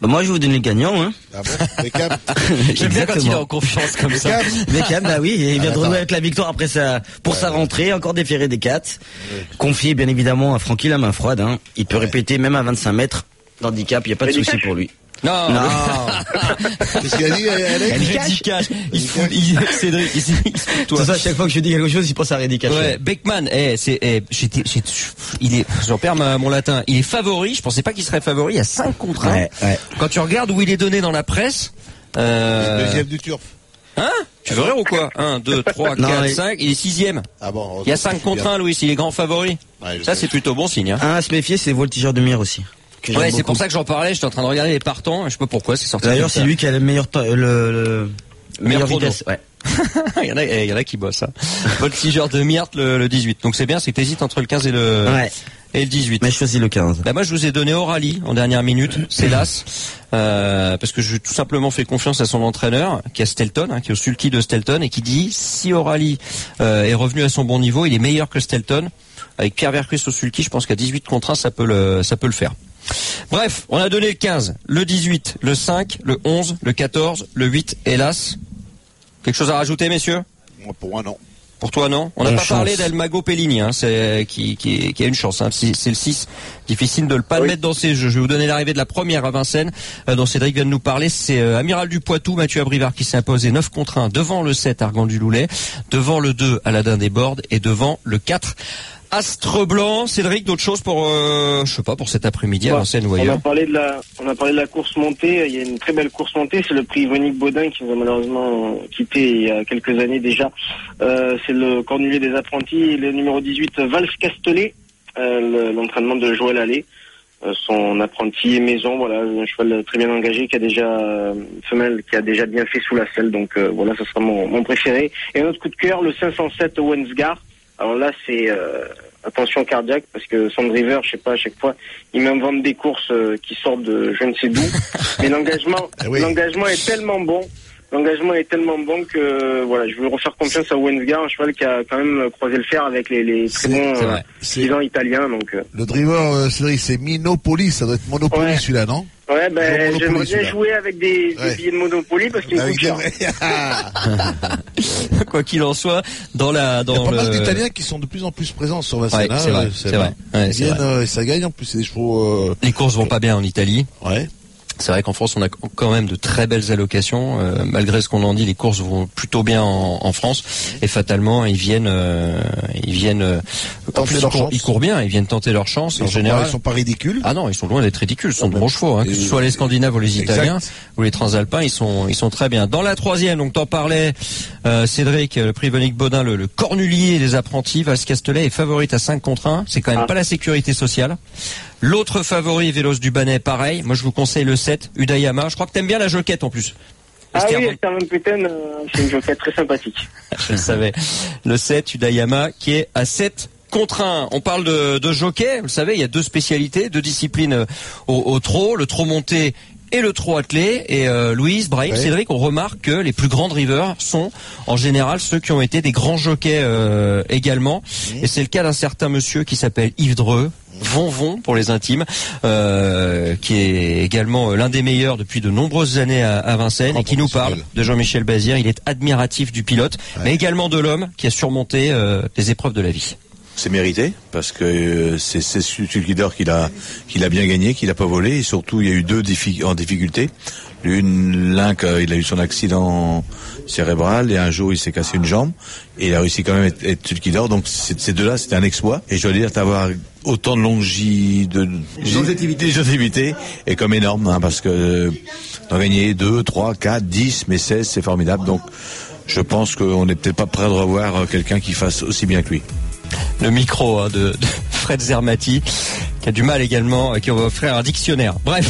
Bah moi je vais vous donner le gagnant, hein. Ah bon, Beckham. J'aime bien quand il est en confiance comme ça. Beckham, bah oui, il vient Ah, de renouer avec la victoire après sa, pour ouais, sa ouais. rentrée, encore déféré des quatre. Ouais. Confié bien évidemment à Francky la main froide, hein. Il peut Ouais. répéter même à vingt-cinq mètres d'handicap, il n'y a pas de souci pour lui. Non, Non. Qu'est-ce qu'il a dit, Alex? Eddie Cash. Il se fout, il, Cédric, il, se- il se fout de toi. C'est ça, à chaque fois que je dis quelque chose, il pense à Reddy Cash. Ouais, Beckman, eh, c'est, eh, j'étais, j'étais, il est, j'en perds ma- mon latin. Il est favori. Je pensais pas qu'il serait favori. Il y a cinq contre un. Ouais, ouais. Quand tu regardes où il est donné dans la presse, euh, Deuxième du turf. hein? Tu veux rire ou quoi? un, deux, trois, Non, quatre, mais- cinq. Il est sixième. Ah bon. Il y a cinq contre un, Louis. Il est grand favori. Ouais, je Ça, sais. c'est plutôt bon signe, hein. Un à se méfier, c'est Voltigeur de Mire aussi. que j'aime Ouais, c'est beaucoup. pour ça que j'en parlais. J'étais en train de regarder les partants. Je sais pas pourquoi, c'est sorti. D'ailleurs, comme c'est ça. lui qui a le meilleur temps, le, le meilleure chrono. vitesse. Ouais. il y en a, eh, il y en a qui bossent, hein. Voltigeur de Myrte, le, le dix-huit. Donc c'est bien, c'est que t'hésites entre le quinze et le, Ouais. et le dix-huit. Mais je choisis le quinze. Bah moi je vous ai donné O'Reilly en dernière minute, c'est l'as, euh, parce que je tout simplement fait confiance à son entraîneur, qui est Stelton, hein, qui est au sulky de Stelton, et qui dit si O'Reilly euh, est revenu à son bon niveau, il est meilleur que Stelton. Avec Pierre Vercruysse au sulky, je pense qu'à dix-huit contre un, ça peut le, ça peut le faire. Bref, on a donné le quinze, le dix-huit, le cinq, le onze, le quatorze, le huit et l'as. Quelque chose à rajouter, messieurs? Moi, pour moi, non. Pour toi, non? On n'a Bonne pas chance. parlé d'El Mago Pellini, hein, c'est, qui, qui, qui a une chance, hein. C'est, c'est le six. Difficile de le pas le Oui. mettre dans ses jeux. Je vais vous donner l'arrivée de la première à Vincennes, euh, dont Cédric vient de nous parler. C'est euh, Amiral du Poitou, Mathieu Abrivard, qui s'est imposé neuf contre un devant le sept, Argan du Loulet, devant le deux, Aladin des Bordes, et devant le quatre, Astre Blanc. Cédric, d'autres choses pour, euh, je sais pas, pour cet après-midi à Ouais. Vincennes ou On a ailleurs? parlé de la, on a parlé de la course montée. Il y a une très belle course montée. C'est le prix Yvonique Baudin qui nous a malheureusement quitté il y a quelques années déjà. Euh, c'est le cornulier des apprentis, le numéro dix-huit, Valls Castellet, euh, le- l'entraînement de Joël Allais. Euh, son apprenti maison, voilà, un cheval très bien engagé qui a déjà euh, femelle qui a déjà bien fait sous la selle. Donc euh, voilà, ce sera mon, mon préféré. Et un autre coup de cœur, le cinq cent sept Wensgar. Alors là, c'est euh, attention cardiaque parce que son driver, je sais pas, à chaque fois, il m'invente des courses euh, qui sortent de je ne sais d'où. Mais l'engagement, Ah oui. l'engagement est tellement bon. L'engagement est tellement bon que euh, voilà, je veux refaire confiance à Wensgar, un cheval qui a quand même croisé le fer avec les, les très C'est- bons c'est euh, vrai. partisans italiens. Donc euh, Le driver, euh, Cédric, c'est Minopoly. Ça doit être Monopoly, Ouais. celui-là, non? ouais, ben Monopoly, j'aimerais bien celui-là. jouer avec des, des Ouais. billets de Monopoly parce qu'ils me Avec coûtent des- cher. Quoi qu'il en soit, dans la, Il y a dans pas mal le, d'Italiens qui sont de plus en plus présents sur la Ouais, scène. c'est hein, vrai, euh, c'est vrai. Ouais, Ils c'est viennent, vrai. euh, et ça gagne en plus, c'est des chevaux. Euh, les courses vont pas bien en Italie. ouais. C'est vrai qu'en France, on a quand même de très belles allocations. Euh, malgré ce qu'on en dit, les courses vont plutôt bien en, en France. Et fatalement, ils viennent, euh, ils viennent. euh, en Tenter plus, ils leur courent, chance. ils courent bien. Ils viennent tenter leur chance Ils en sont, général. pas, ils sont pas ridicules. Ah non, ils sont loin d'être ridicules. Ce sont de bons chevaux, hein, que Et- ce soit les Scandinaves ou les Exact. Italiens ou les Transalpins, ils sont, ils sont très bien. Dans la troisième, donc t'en parlais, euh, Cédric, le prix Yvonique Baudin, le, le cornulier des apprentis, Valls Castellet est favorite à cinq contre un. C'est quand même Ah. pas la sécurité sociale. L'autre favori, Vélos du Bannet, pareil. Moi, je vous conseille le sept, Udayama. Je crois que t'aimes bien la joquette en plus. Ah Esther oui, Van- Esther Van Putten, euh, c'est une jockey très sympathique. je le savais. Le sept, Udayama, qui est à sept contre un. On parle de, de jockey. Vous le savez, il y a deux spécialités, deux disciplines euh, au, au trot, le trot monté et le trot attelé. Et euh, Louise, Brahim, Ouais. Cédric, on remarque que les plus grands drivers sont en général ceux qui ont été des grands jockeys euh, également. Et c'est le cas d'un certain monsieur qui s'appelle Yves Dreux. Vonvon pour les intimes, euh, qui est également euh, l'un des meilleurs depuis de nombreuses années à, à Vincennes, Grand et qui nous parle professionnel. de Jean-Michel Bazir. Il est admiratif du pilote, Ouais. mais également de l'homme qui a surmonté euh, les épreuves de la vie. C'est mérité parce que euh, c'est c'est Sulky d'Or qu'il a qu'il a bien gagné, qu'il a pas volé, et surtout il y a eu deux diffi- en difficulté. L'une, l'un qu'il a eu son accident cérébral et un jour il s'est cassé une jambe et il a réussi quand même à être, être Sulky d'Or. Donc c'est- ces deux-là, c'était un exploit. Et je dois dire d'avoir autant de longi de longévité, longévité est comme énorme, hein, parce que euh, d'en gagner deux, trois, quatre, dix, mais seize, c'est formidable. Donc je pense qu'on n'est peut-être pas prêt de revoir euh, quelqu'un qui fasse aussi bien que lui. Le micro hein, de, de Fred Zermati, qui a du mal également, euh, qui va offrir un dictionnaire. Bref.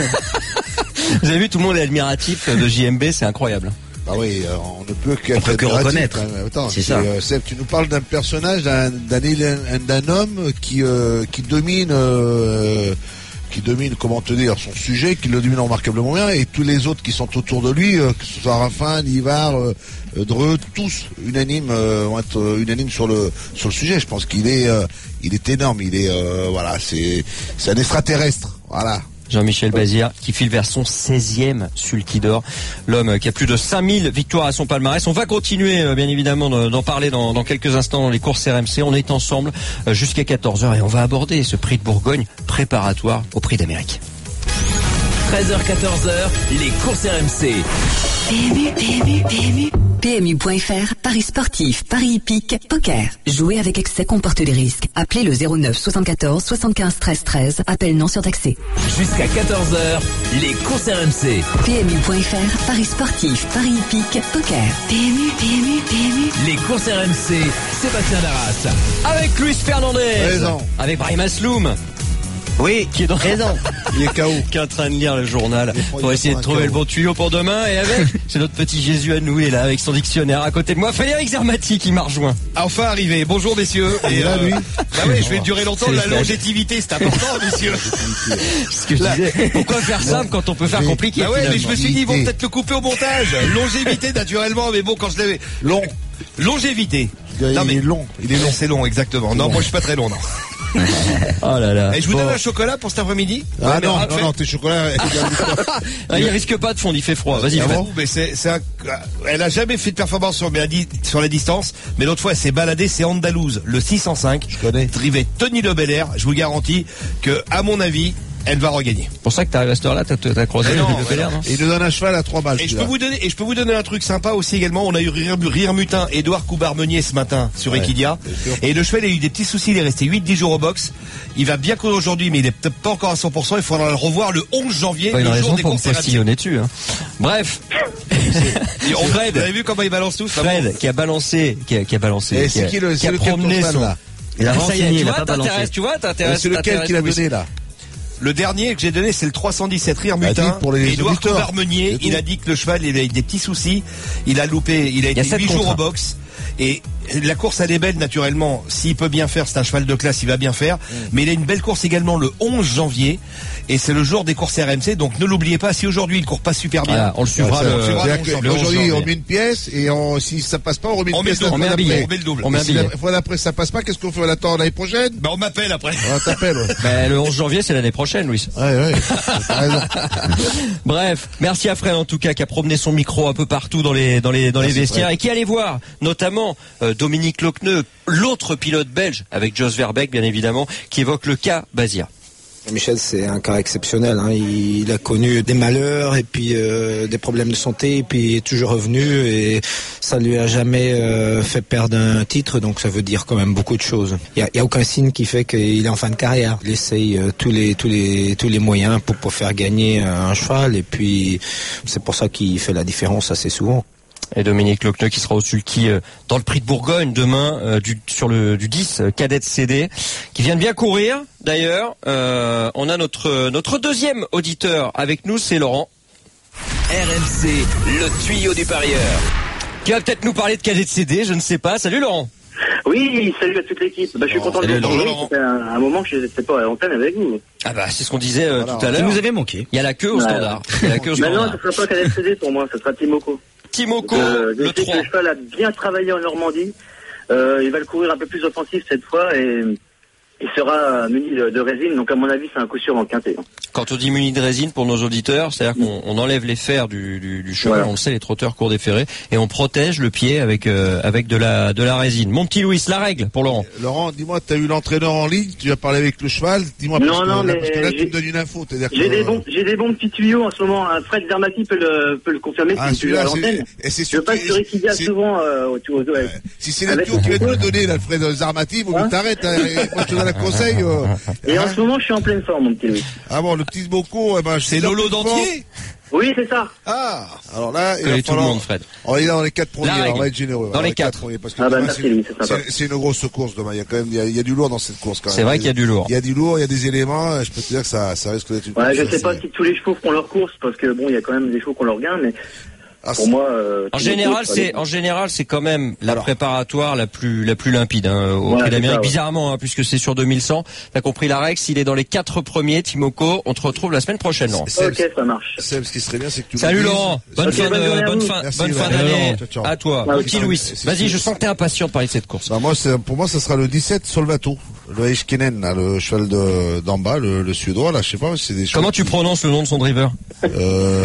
Vous avez vu, tout le monde est admiratif de J M B, c'est incroyable. Bah oui, euh, on ne peut qu'être On peut que admiratif, reconnaître. quand même. Attends, C'est ça. euh, Seb, tu nous parles d'un personnage, d'un d'un éle- d'un homme qui euh, qui domine, euh, qui domine, comment te dire, son sujet, qui le domine remarquablement bien, et tous les autres qui sont autour de lui, euh, que ce soit Raffin, Livard, euh, euh, Dreux, tous unanimes, euh, vont être euh, unanimes sur le sur le sujet. Je pense qu'il est, euh, il est énorme. Il est, euh, voilà, c'est c'est un extraterrestre. Voilà. Jean-Michel Bazir, qui file vers son seizième Sulky d'or. L'homme qui a plus de cinq mille victoires à son palmarès. On va continuer, bien évidemment, d'en parler dans, dans quelques instants dans les courses R M C. On est ensemble jusqu'à quatorze heures et on va aborder ce prix de Bourgogne préparatoire au prix d'Amérique. treize heures quatorze heures, les courses R M C. P M U, P M U, P M U. P M U point F R, Paris sportif, Paris hippique, poker. Jouer avec excès comporte des risques. Appelez le zéro neuf soixante-quatorze soixante-quinze treize treize. Appel non surtaxé. Jusqu'à quatorze heures, les courses R M C. P M U point F R, Paris sportif, Paris hippique, poker. P M U, P M U, P M U. Les courses R M C, Sébastien Darras. Avec Luis Fernandez. Présent. Avec Brahim Asloum. Oui, qui est dans présent. Il est K O. Qui est en train de lire le journal pour essayer de trouver le bon tuyau pour demain. Et avec, c'est notre petit Jésus à nous, il est là avec son dictionnaire à côté de moi. Frédéric Zermati qui m'a rejoint. Enfin arrivé. Bonjour messieurs. Et là, lui. Bah oui, je vais durer longtemps. La longévité, c'est important, messieurs. Ce que je disais. Pourquoi faire simple quand on peut faire compliqué? Bah ouais, mais je me suis dit, ils vont peut-être le couper au montage. Longévité, naturellement, mais bon, quand je l'avais. Long. Longévité. Il non, mais est long. Il est long. C'est long, exactement. Non, moi je suis pas très long, non. Oh là là. Et je vous bon. donne un chocolat pour cet après-midi. Ah ouais, non, mais, non, non, tes chocolats. Ah, il risque pas de fondre, il fait froid. Vas-y, ah Fred. bon, mais c'est, c'est un, elle a jamais fait de performance sur, sur la distance, mais l'autre fois elle s'est baladée, c'est Andalouse, le six cent cinq. Je connais. Drivé Tony Lebelair. Je vous garantis que, à mon avis, elle va regagner. C'est pour ça que t'arrives à cette heure-là, t'as, t'as croisé mais non, le Lebelair, non? Et il nous donne un cheval à trois balles. Et je peux vous donner, et je peux vous donner un truc sympa aussi également. On a eu Rire, Rire Mutin, Édouard Coubar-Meunier ce matin sur ouais, Equidia. Et le cheval a eu des petits soucis, il est resté huit dix jours au box. Il va bien courir aujourd'hui, mais il est peut-être pas encore à cent pour cent. Il faudra le revoir le onze janvier, bah, le il jour a des pour courses me postillonner dessus, hein. Bref. Fred, vous avez vu comment il balance tout? Fred, qui a balancé, qui a, qui a balancé, et qui a, c'est qui le, qui a le promené son, là. Il a renseigné, tu il a vois, pas balancé. tu vois, t'intéresses. C'est lequel qu'il a donné là? Le dernier que j'ai donné, c'est le trois cent dix-sept Rire Mutin. Pour les Édouard Coubar-Meunier, il a dit que le cheval, il a eu des petits soucis. Il a loupé, il a été huit jours au box. Et la course, elle est belle, naturellement. S'il peut bien faire, c'est un cheval de classe, il va bien faire. Mmh. Mais il a une belle course également le onze janvier. Et c'est le jour des courses R M C. Donc ne l'oubliez pas, si aujourd'hui il court pas super bien. Voilà, on le suivra. Ouais, le, on suivra le, le aujourd'hui, on met une pièce. Et on, si ça passe pas, on remet une on pièce. Met on, met un billet, on met le double. On met un si billet. la fois d'après ça passe pas, qu'est-ce qu'on fait? On attend l'année prochaine? Bah on m'appelle après. On t'appelle, ouais. Bah, le onze janvier, c'est l'année prochaine, Louis. Ouais, ouais. T'as raison. Bref, merci à Fred en tout cas qui a promené son micro un peu partout dans les dans les dans merci les vestiaires Fred. Et qui allait voir notamment euh, Dominique Lochneux, l'autre pilote belge avec Jos Verbeek bien évidemment, qui évoque le cas Bazir. Michel, c'est un cas exceptionnel, hein. Il a connu des malheurs et puis euh, des problèmes de santé et puis il est toujours revenu et ça lui a jamais euh, fait perdre un titre, donc ça veut dire quand même beaucoup de choses. Il y a, il y a aucun signe qui fait qu'il est en fin de carrière. Il essaye euh, tous les tous les tous les moyens pour pour faire gagner un cheval et puis c'est pour ça qu'il fait la différence assez souvent. Et Dominique Lochneux qui sera au sulky euh, dans le prix de Bourgogne demain euh, du, sur le du dix euh, Cadet C D qui vient de bien courir d'ailleurs. Euh, on a notre notre deuxième auditeur avec nous, c'est Laurent. R M C, le tuyau du parieur. Qui va peut-être nous parler de Cadet C D, je ne sais pas. Salut Laurent. Oui, salut à toute l'équipe. Bah, je suis content de vous retrouver. C'était un, un moment que je n'étais pas à l'antenne avec vous. Ah bah c'est ce qu'on disait euh, voilà, tout à l'heure. Tu nous avais manqué. Il y a la queue au ouais. standard. Il y a la queue au Maintenant, standard. ce sera pas Cadet C D pour moi, ce sera Timoko. Timoko, euh, je le sais que trois. le cheval a bien travaillé en Normandie. Euh, il va le courir un peu plus offensif cette fois et il sera muni de, de résine. Donc à mon avis, c'est un coup sûr dans le quintet. Hein. Quand on dit muni de résine pour nos auditeurs, c'est-à-dire qu'on on enlève les fers du, du, du cheval, voilà. On le sait, les trotteurs courent des ferrés, et on protège le pied avec euh, avec de la de la résine. Mon petit Louis, la règle pour Laurent. Euh, Laurent, dis-moi, tu as eu l'entraîneur en ligne, tu as parlé avec le cheval, dis-moi non, parce, non, que, là, mais parce que là tu me donnes une info. J'ai que, des bons j'ai des bons petits tuyaux en ce moment. Un Fred Zermati peut le peut le confirmer. Ah, si celui-là, c'est, je passe sur Equidia souvent euh, au tuyau. Euh, si c'est le tuyau qui vient de nous donner, là, Fred Zermati, vous hein t'arrêtes. Hein, moi je te donne un conseil. Euh, et hein en ce moment, je suis en pleine forme, mon petit Louis. Ah bon, le petit Bocco, eh ben, c'est Lolo Dentier. Oui, c'est ça. Ah, alors là, il va falloir... tout le monde, Fred. On est là dans les quatre premiers, alors on va être généreux. Dans les quatre. Premiers, parce que ah bah, demain, merci, c'est, Louis, c'est, c'est, c'est une grosse course demain. Il y a quand même, il y a, il y a du lourd dans cette course quand même. C'est vrai qu'il y a du lourd. Il y a du lourd, il y a des éléments. Je peux te dire que ça, ça risque d'être une ouais, course. Je sais pas si tous les chevaux font leur course, parce que bon, il y a quand même des chevaux qui ont leur gain, mais. Ah, pour moi, euh, en général, c'est en général, c'est quand même la Alors. préparatoire la plus la plus limpide hein, au voilà, Prix d'Amérique. Ouais. Bizarrement, hein, puisque c'est sur deux mille cent. T'as compris la règle. S'il est dans les quatre premiers, Timoko, on te retrouve la semaine prochaine. Laurent. Ok, ça marche. Seb, ce qui serait bien, c'est que tu. Salut Laurent. Bonne okay, fin de bonne fin Merci, bonne fin d'année à toi, mon petit Louis. Vas-y, je sens que t'es impatient de parler de cette course. Bah moi, c'est, pour moi, ça sera le dix-sept Solvato. Le Heiskinen, là, le cheval de, d'en bas, le, le suédois, là, je sais pas, c'est des Comment tu qui... prononces le nom de son driver? Euh...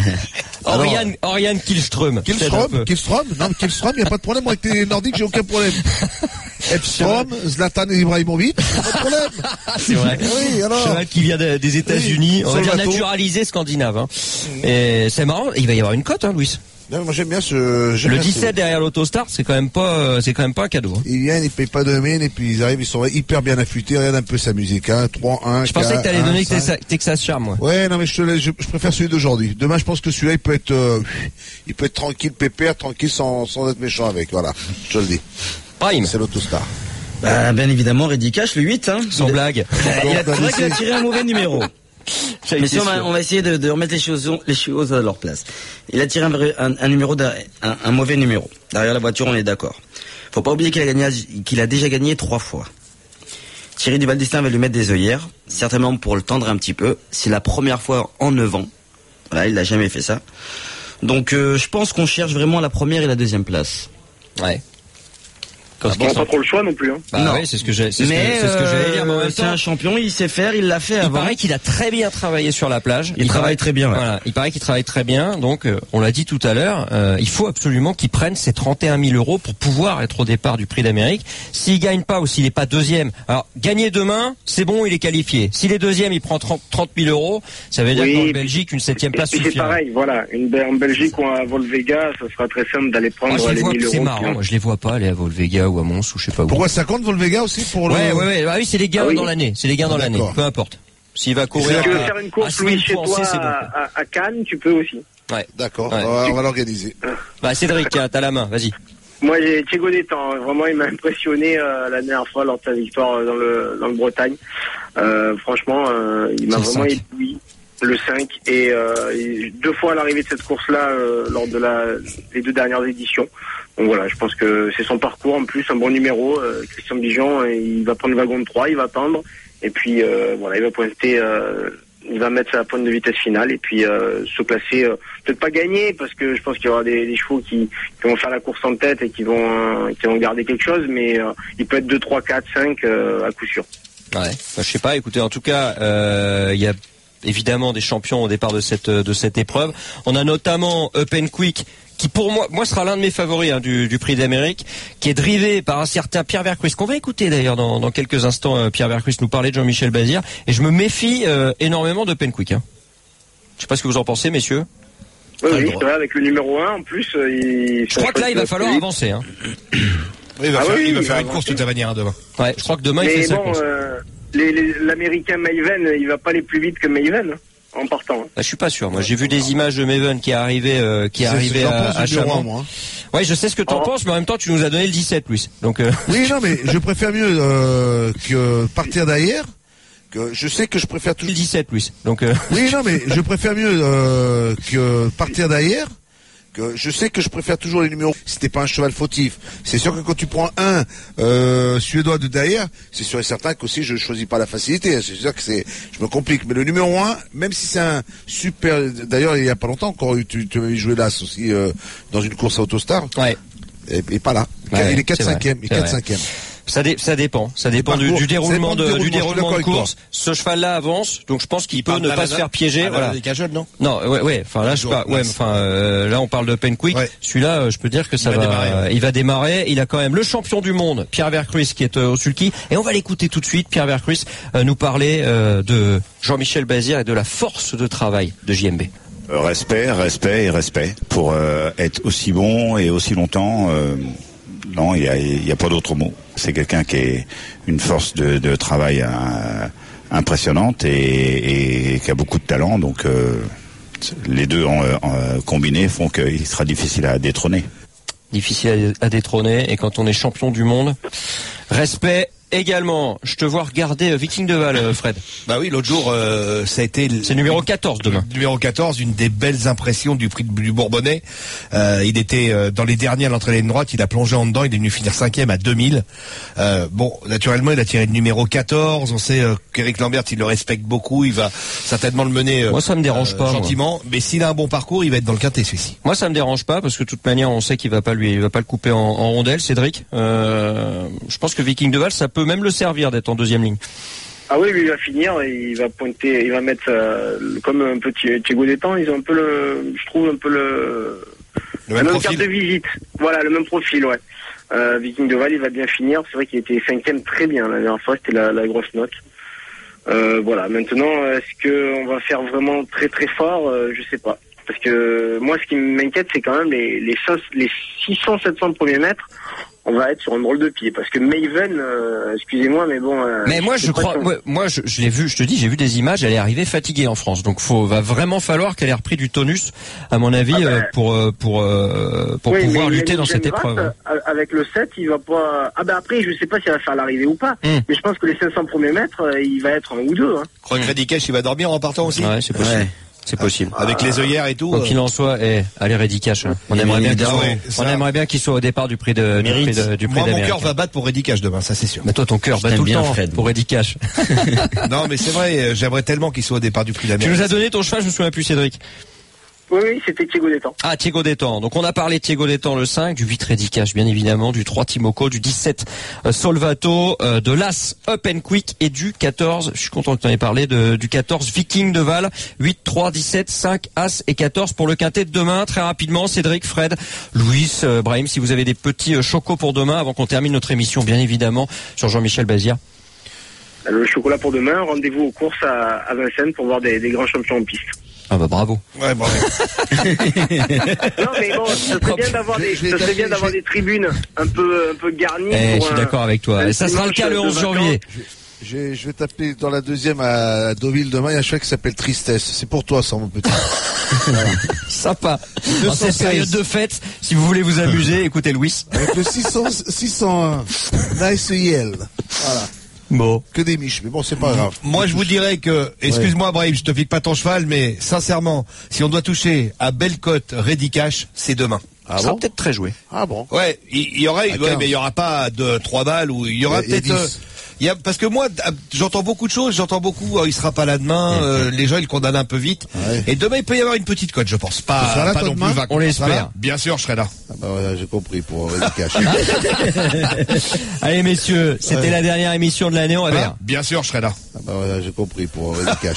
Oriane, Oriane Kihlström. Kihlström, Kihlström, non, Kihlström, il n'y a pas de problème. Avec les Nordiques, j'ai aucun problème. Epstrom, Zlatan Ibrahimovic, pas de problème. C'est vrai. Oui, alors. Cheval qui vient de, des États-Unis, Oui, on va dire Solvato. naturalisé scandinave. Hein. Et c'est marrant, il va y avoir une cote, hein, Louis. Non, moi j'aime bien ce. J'aime Le bien dix-sept ce... derrière l'Autostar, c'est quand même pas, c'est quand même pas un cadeau. Hein. Ils viennent, ils payent pas de mine, et puis ils arrivent, ils sont hyper bien affûtés. Regarde un peu sa musique, hein. trois, un, Je pensais quatre, que t'allais un, donner cinq. Texas Charm, moi. Ouais, non, mais je te laisse, je, je préfère celui d'aujourd'hui. Demain, je pense que celui-là, il peut être, euh, il peut être tranquille, pépère, tranquille, sans, sans être méchant avec. Voilà. Je te le dis. Prime. C'est l'Autostar. Bah, bien évidemment, Reddy Cash, le huit, hein. Sans Il- blague. Il a, c'est vrai qu'il a tiré un mauvais numéro. J'avais Mais été si on va, sûr. on va essayer de, de remettre les choses, les choses à leur place. Il a tiré un, vrai- un, un numéro, d'un- un, un mauvais numéro. Derrière la voiture, on est d'accord. Faut pas oublier qu'il a gagné, qu'il a déjà gagné trois fois. Thierry Duvaldestin va lui mettre des œillères, certainement pour le tendre un petit peu. C'est la première fois en neuf ans. Voilà, il n'a jamais fait ça. Donc, euh, je pense qu'on cherche vraiment la première et la deuxième place. Ouais. On n'a pas trop le choix non plus. Hein. Bah Non. oui, c'est ce que j'ai, c'est ce que, Mais c'est ce que j'allais dire. Mais en euh, même c'est temps, un champion, il sait faire, il l'a fait il avant. paraît qu'il a très bien travaillé sur la plage. Il travaille très bien, ouais. Voilà, il paraît qu'il travaille très bien. Donc, euh, on l'a dit tout à l'heure, euh, il faut absolument qu'il prenne ses trente et un mille euros pour pouvoir être au départ du Prix d'Amérique. S'il gagne pas ou s'il n'est pas deuxième, alors gagner demain, c'est bon, il est qualifié. S'il est deuxième, il prend trente mille euros. Ça veut dire Oui, qu'en et Belgique, une septième place Et puis c'est suffira. pareil, voilà. Une, en Belgique ou à Volvega, ça sera très simple d'aller prendre Moi, je les les vois, mille euros. c'est qui marrant. ont- Moi, je les vois pas aller à Volvega ou à Mons ou je sais pas où. Pourquoi ça compte Volvega aussi pour le. Ouais, ouais, ouais. Ah oui, c'est les gains Ah oui. dans l'année. C'est les gains dans Ah, l'année. d'accord. Peu importe. S'il va Si courir tu veux à- faire une à course, six Louis, mille chez francs, toi c'est bon. à, à- à Cannes, tu peux aussi. Ouais. D'accord, Ouais. on va, on va l'organiser. Bah, Cédric, tiens, t'as la main. Vas-y. Moi, j'ai Thiago Détan. Vraiment, il m'a impressionné euh, la dernière fois lors de sa victoire euh, dans le dans le Bretagne. Euh, franchement, euh, il m'a C'est le vraiment cinq. ébloui. Le cinq et, euh, et deux fois à l'arrivée de cette course-là euh, lors de la les deux dernières éditions. Donc voilà, je pense que c'est son parcours en plus, un bon numéro. Euh, Christian Bijon, euh, il va prendre le wagon de trois, il va tendre et puis euh, voilà, il va pointer. Euh, il va mettre sa pointe de vitesse finale et puis euh, se classer, euh, peut-être pas gagner parce que je pense qu'il y aura des, des chevaux qui, qui vont faire la course en tête et qui vont euh, qui vont garder quelque chose, mais euh, il peut être deux, trois, quatre, cinq euh, à coup sûr. Ouais. Bah, je sais pas. Écoutez, en tout cas, euh, il y a évidemment des champions au départ de cette de cette épreuve. On a notamment Open Quick, qui pour moi, moi sera l'un de mes favoris hein, du, du Prix d'Amérique, qui est drivé par un certain Pierre Vercruis, qu'on va écouter d'ailleurs dans, dans quelques instants. euh, Pierre Vercruis nous parlait de Jean-Michel Bazir, et je me méfie euh, énormément d'Open Quick. Hein. Je sais pas ce que vous en pensez, messieurs. Oui, Ah, le oui, droit. c'est vrai, avec le numéro un en plus. euh, Il, Je crois que là, il va falloir avancer. Hein. Oui, il va Ah faire, oui, il va il faire va une course avancer. toute la manière hein, demain. Ouais, je crois que demain il Mais fait sa bon, course. euh, les- les- l'américain Maven, il va pas aller plus vite que Maven hein, en partant. hein. Bah, je suis pas sûr. Moi, j'ai vu des images de Maven qui est arrivé, euh, qui est C'est ce arrivé que j'en à, pense à du numéro un, Chamonix. moi, hein. Ouais, je sais ce que t'en Oh. penses, mais en même temps, tu nous as donné le dix-sept, Louis. Donc, euh, Oui, non, mais je préfère mieux euh, que partir derrière. Que je sais que je préfère le toujours. dix-sept, Louis. Donc, euh, Oui, non, mais je préfère mieux euh, que partir derrière. Que je sais que je préfère toujours les numéros. C'était pas un cheval fautif. C'est sûr que quand tu prends un euh, suédois de derrière, c'est sûr et certain qu'aussi je choisis pas la facilité. C'est sûr que c'est, je me complique. Mais le numéro un, même si c'est un super. D'ailleurs, il y a pas longtemps encore, tu, tu avais joué là aussi euh, dans une course à Autostar. ouais. Et, et pas là. Ouais, il est quatre c'est vrai, cinquième. Il est c'est quatre vrai. cinquième. Ça, dé- ça dépend. Ça dépend du, parcours. du déroulement Ça de, dépend du du déroulement, je suis déroulement de d'accord avec course. Ce cheval-là avance, donc je pense qu'il peut parle ne pas d'Alana- se faire piéger. Alana Voilà. des Cajoles, non Non, ouais, ouais. Enfin là, je sais pas. Ouais, mais enfin euh, là, on parle de Pen Quick. Ouais. Celui-là, euh, je peux dire que ça Il va va. démarrer, ouais. Il va démarrer. Il a quand même le champion du monde, Pierre Vercruis, qui est euh, au sulky. Et on va l'écouter tout de suite. Pierre Vercruis euh, nous parler euh, de Jean-Michel Bazir et de la force de travail de J M B. Euh, Respect, respect et respect pour euh, être aussi bon et aussi longtemps. euh, non, il y a, il y a pas d'autre mot. C'est quelqu'un qui est une force de, de travail euh, impressionnante et, et qui a beaucoup de talent. Donc euh, les deux en, en, combinés font qu'il sera difficile à détrôner. Difficile à, à détrôner. Et quand on est champion du monde, respect. Également, je te vois regarder euh, Viking de Val, euh, Fred. Bah oui, l'autre jour, euh, ça a été... le- C'est numéro quatorze demain. Numéro quatorze, une des belles impressions du prix du Bourbonnais. Euh, il était euh, dans les derniers à l'entrée de la ligne droite, il a plongé en dedans, il est venu finir cinquième à deux mille. Euh, bon, naturellement, il a tiré le numéro quatorze. On sait euh, qu'Éric Lambert, il le respecte beaucoup, il va certainement le mener euh, Moi, ça me dérange euh, pas, moi. gentiment. Mais s'il a un bon parcours, il va être dans le quintet, celui-ci. Moi, ça me dérange pas parce que de toute manière, on sait qu'il va pas lui, il va pas le couper en, en rondelle, Cédric. Euh, je pense que Viking de Val, ça peut peut même le servir d'être en deuxième ligne. Ah oui, lui, il va finir, et il va pointer, il va mettre euh, comme un peu Thiago Détang, ils ont un peu le, je trouve un peu le, le même, la même profil. carte de visite. Voilà, le même profil, ouais. Euh, Viking de Val, il va bien finir. C'est vrai qu'il était cinquième très bien. La dernière fois, c'était la, la grosse note. Euh, voilà. Maintenant, est-ce que on va faire vraiment très très fort? euh, Je sais pas. Parce que moi, ce qui m'inquiète, c'est quand même les les, les six cents sept cents premiers mètres. On va être sur un drôle de pied parce que Maven, euh, excusez-moi, mais bon. Euh, mais moi, je crois, son... moi, moi, je, je l'ai vu. Je te dis, j'ai vu des images. Elle est arrivée fatiguée en France, donc faut va vraiment falloir qu'elle ait repris du tonus, à mon avis, ah ben... pour pour pour, pour oui, pouvoir lutter dans cette épreuve. Grasse, avec le sept, il va pas. Ah ben après, je sais pas s'il va faire l'arrivée ou pas, mm. mais je pense que les cinq cents premiers mètres, il va être un ou deux. Hein. Crois que Reddy Cash, il va dormir en partant aussi. Ouais, c'est possible. Ouais. C'est possible. Avec les œillères et tout. Quoi qu'il en soit, eh, allez Reddy Cash. On aimerait bien, qu'il soit, ouais, on aimerait bien qu'il soit au départ du prix de, du prix de, du prix Moi, mon cœur va battre pour Reddy Cash demain, ça c'est sûr. Mais toi, ton cœur bat tout le temps Fred. Pour Reddy Cash. Non, mais c'est vrai, j'aimerais tellement qu'il soit au départ du prix d'Amérique. Tu nous as donné ton cheval, je me souviens plus, Cédric. Oui, oui, c'était Thiago Détang. Ah, Thiago Détang. Donc on a parlé de Thiago Détang le cinq, du huit Reddy Cash bien évidemment, du trois Timoko, du dix-sept euh, Solvato, euh, de l'As Up and Quick et du quatorze, je suis content que tu en aies parlé, de, du quatorze Viking de Val, huit, trois, dix-sept, cinq, As et quatorze pour le quintet de demain. Très rapidement, Cédric, Fred, Louis, euh, Brahim, si vous avez des petits euh, chocos pour demain avant qu'on termine notre émission bien évidemment sur Jean-Michel Bazir. Le chocolat pour demain, rendez-vous aux courses à, à Vincennes pour voir des, des grands champions en piste. Ah bah bravo. Ouais, bravo. Non mais bon, ça serait bien d'avoir des, ça serait bien d'avoir des tribunes un peu, un peu garnies. Eh, pour je suis un, d'accord avec toi. Et ça sera le cas le onze janvier. Je, je, je vais taper dans la deuxième à Deauville demain. Il y a un cheval qui s'appelle Tristesse. C'est pour toi, ça, mon petit. Voilà. Sympa. En cette période de fête, si vous voulez vous amuser, écoutez Louis. Avec le six cents, six cent un. Nice Yell. Voilà. Bon. Que des miches, mais bon, c'est pas grave. Moi, je vous dirais que, excuse-moi, Brahim, je te pique pas ton cheval, mais sincèrement, si on doit toucher à Bellecote, Reddy Cash, c'est demain. Ah ça bon sera peut-être très joué. Ah bon. Ouais, il y, y aurait, ouais, mais il y aura pas de trois balles ou il y aura peut-être. Euh, il y a, parce que moi, j'entends beaucoup de choses, j'entends beaucoup, oh, il sera pas là demain, mmh. euh, les gens ils le condamnent un peu vite. Ouais. Et demain il peut y avoir une petite cote, je pense. Pas, là, pas non plus vainqueur. On l'espère. Bien sûr, je serai là. Ah bah voilà, j'ai compris pour Reddy Cash. Allez messieurs, c'était ouais. la dernière émission de l'année, on va ah, faire. Bien sûr, je serai là. Ah bah voilà, j'ai compris pour Reddy Cash.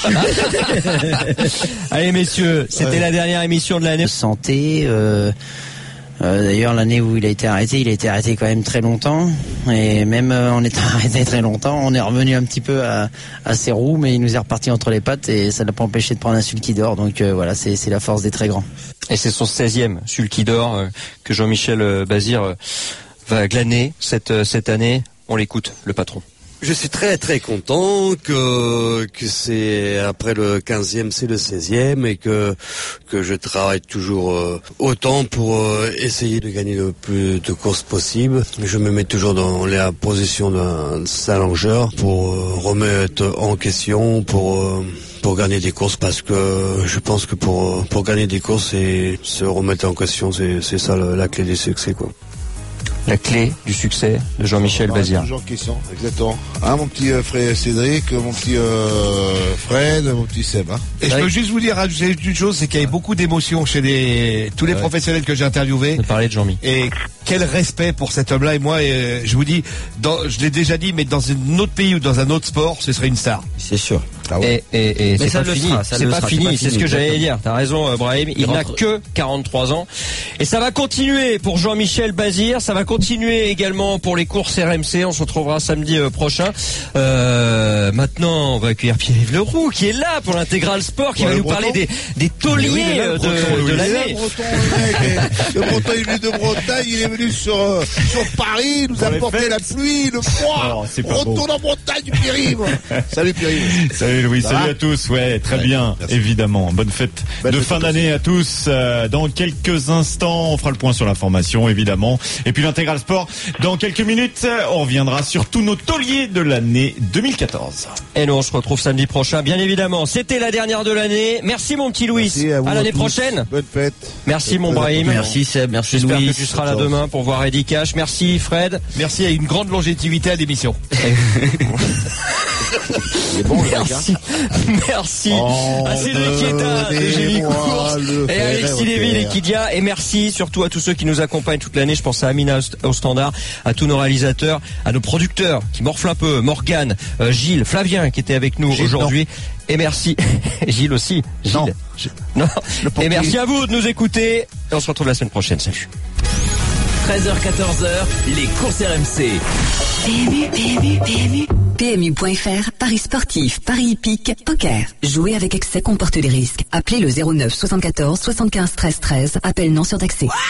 Allez messieurs, c'était ouais. la dernière émission de l'année. Santé. Euh... Euh, d'ailleurs, l'année où il a été arrêté, il a été arrêté quand même très longtemps. Et même euh, en étant arrêté très longtemps, on est revenu un petit peu à, à ses roues, mais il nous est reparti entre les pattes et ça l'a pas empêché de prendre un sulky d'or. Donc euh, voilà, c'est, c'est la force des très grands. Et c'est son seizième sulky d'or euh, que Jean-Michel euh, Bazir euh, va glaner cette, euh, cette année. On l'écoute, le patron. Je suis très très content que que c'est après le quinzième c'est le seizième et que que je travaille toujours euh, autant pour euh, essayer de gagner le plus de courses possible. Je me mets toujours dans la position d'un challengeur pour euh, remettre en question, pour euh, pour gagner des courses, parce que je pense que pour pour gagner des courses et se remettre en question, c'est c'est ça la, la clé du succès, quoi. La clé du succès de Jean-Michel ah, Bazir. Toujours question, exactement. Hein, mon petit euh, frère Cédric, mon petit euh, Fred, mon petit Seb. Hein. Et je peux juste vous dire une chose, c'est qu'il y a eu beaucoup d'émotions chez les, tous les ouais. professionnels que j'ai interviewés. De parler de Jean-Mi. Et quel respect pour cet homme-là. Et moi, et, je vous dis, dans, je l'ai déjà dit, mais dans un autre pays ou dans un autre sport, ce serait une star. C'est sûr. Ah ouais. Et, et, et c'est pas, fini. Sera, c'est pas, pas fini. C'est ce que j'allais dire. T'as raison, Brahim. Il, Il n'a que quarante-trois ans. Et ça va continuer pour Jean-Michel Bazir. Ça va continuer également pour les courses R M C. On se retrouvera samedi prochain. Euh, maintenant, on va accueillir Pierre-Yves Leroux qui est là pour l'intégral sport, qui ouais, va nous breton. parler des, des tauliers oui, de, breton, de l'année. Le breton, il est venu de Bretagne. Il est venu sur, euh, sur Paris. Il nous a apporté la pluie, le froid. Oh, on retourne en Bretagne, Pierre-Yves. Salut Pierre-Yves. Salut Louis, salut à tous. Ouais, très ouais, bien, merci. Évidemment. Bonne fête Bonne de fête fin d'année à tous. Euh, dans quelques instants, on fera le point sur l'information, évidemment. Et puis l'intégral sport, dans quelques minutes, on reviendra sur tous nos tauliers de l'année deux mille quatorze. Et nous, on se retrouve samedi prochain, bien évidemment. C'était la dernière de l'année. Merci mon petit Louis. Merci à, vous à l'année à prochaine. Bonne fête. Merci mon Brahim. Merci Seb, merci J'espère Louis. que tu seras là demain pour voir Reddy Cash. Merci Fred. Merci à une grande longévité à l'émission. Il est bon, le Merci. Merci Oh, à Cédric Chieta de Génie Course le et à Alexis Ferrer Lévy, Rocker. Equidia. Et merci surtout à tous ceux qui nous accompagnent toute l'année. Je pense à Amina au standard, à tous nos réalisateurs, à nos producteurs qui morflent un peu, Morgane, euh, Gilles, Flavien qui était avec nous Gilles, aujourd'hui. Et merci. Gilles aussi. Gilles. Non. Je- non. Et merci à vous de nous écouter. Et on se retrouve la semaine prochaine. Salut. treize heures quatorze heures, les courses R M C. P M U, P M U, P M U. P M U point F R, Paris sportif, Paris hippique, poker. Jouer avec excès comporte des risques. Appelez le zéro neuf soixante-quatorze soixante-quinze treize treize. Appel non surtaxé.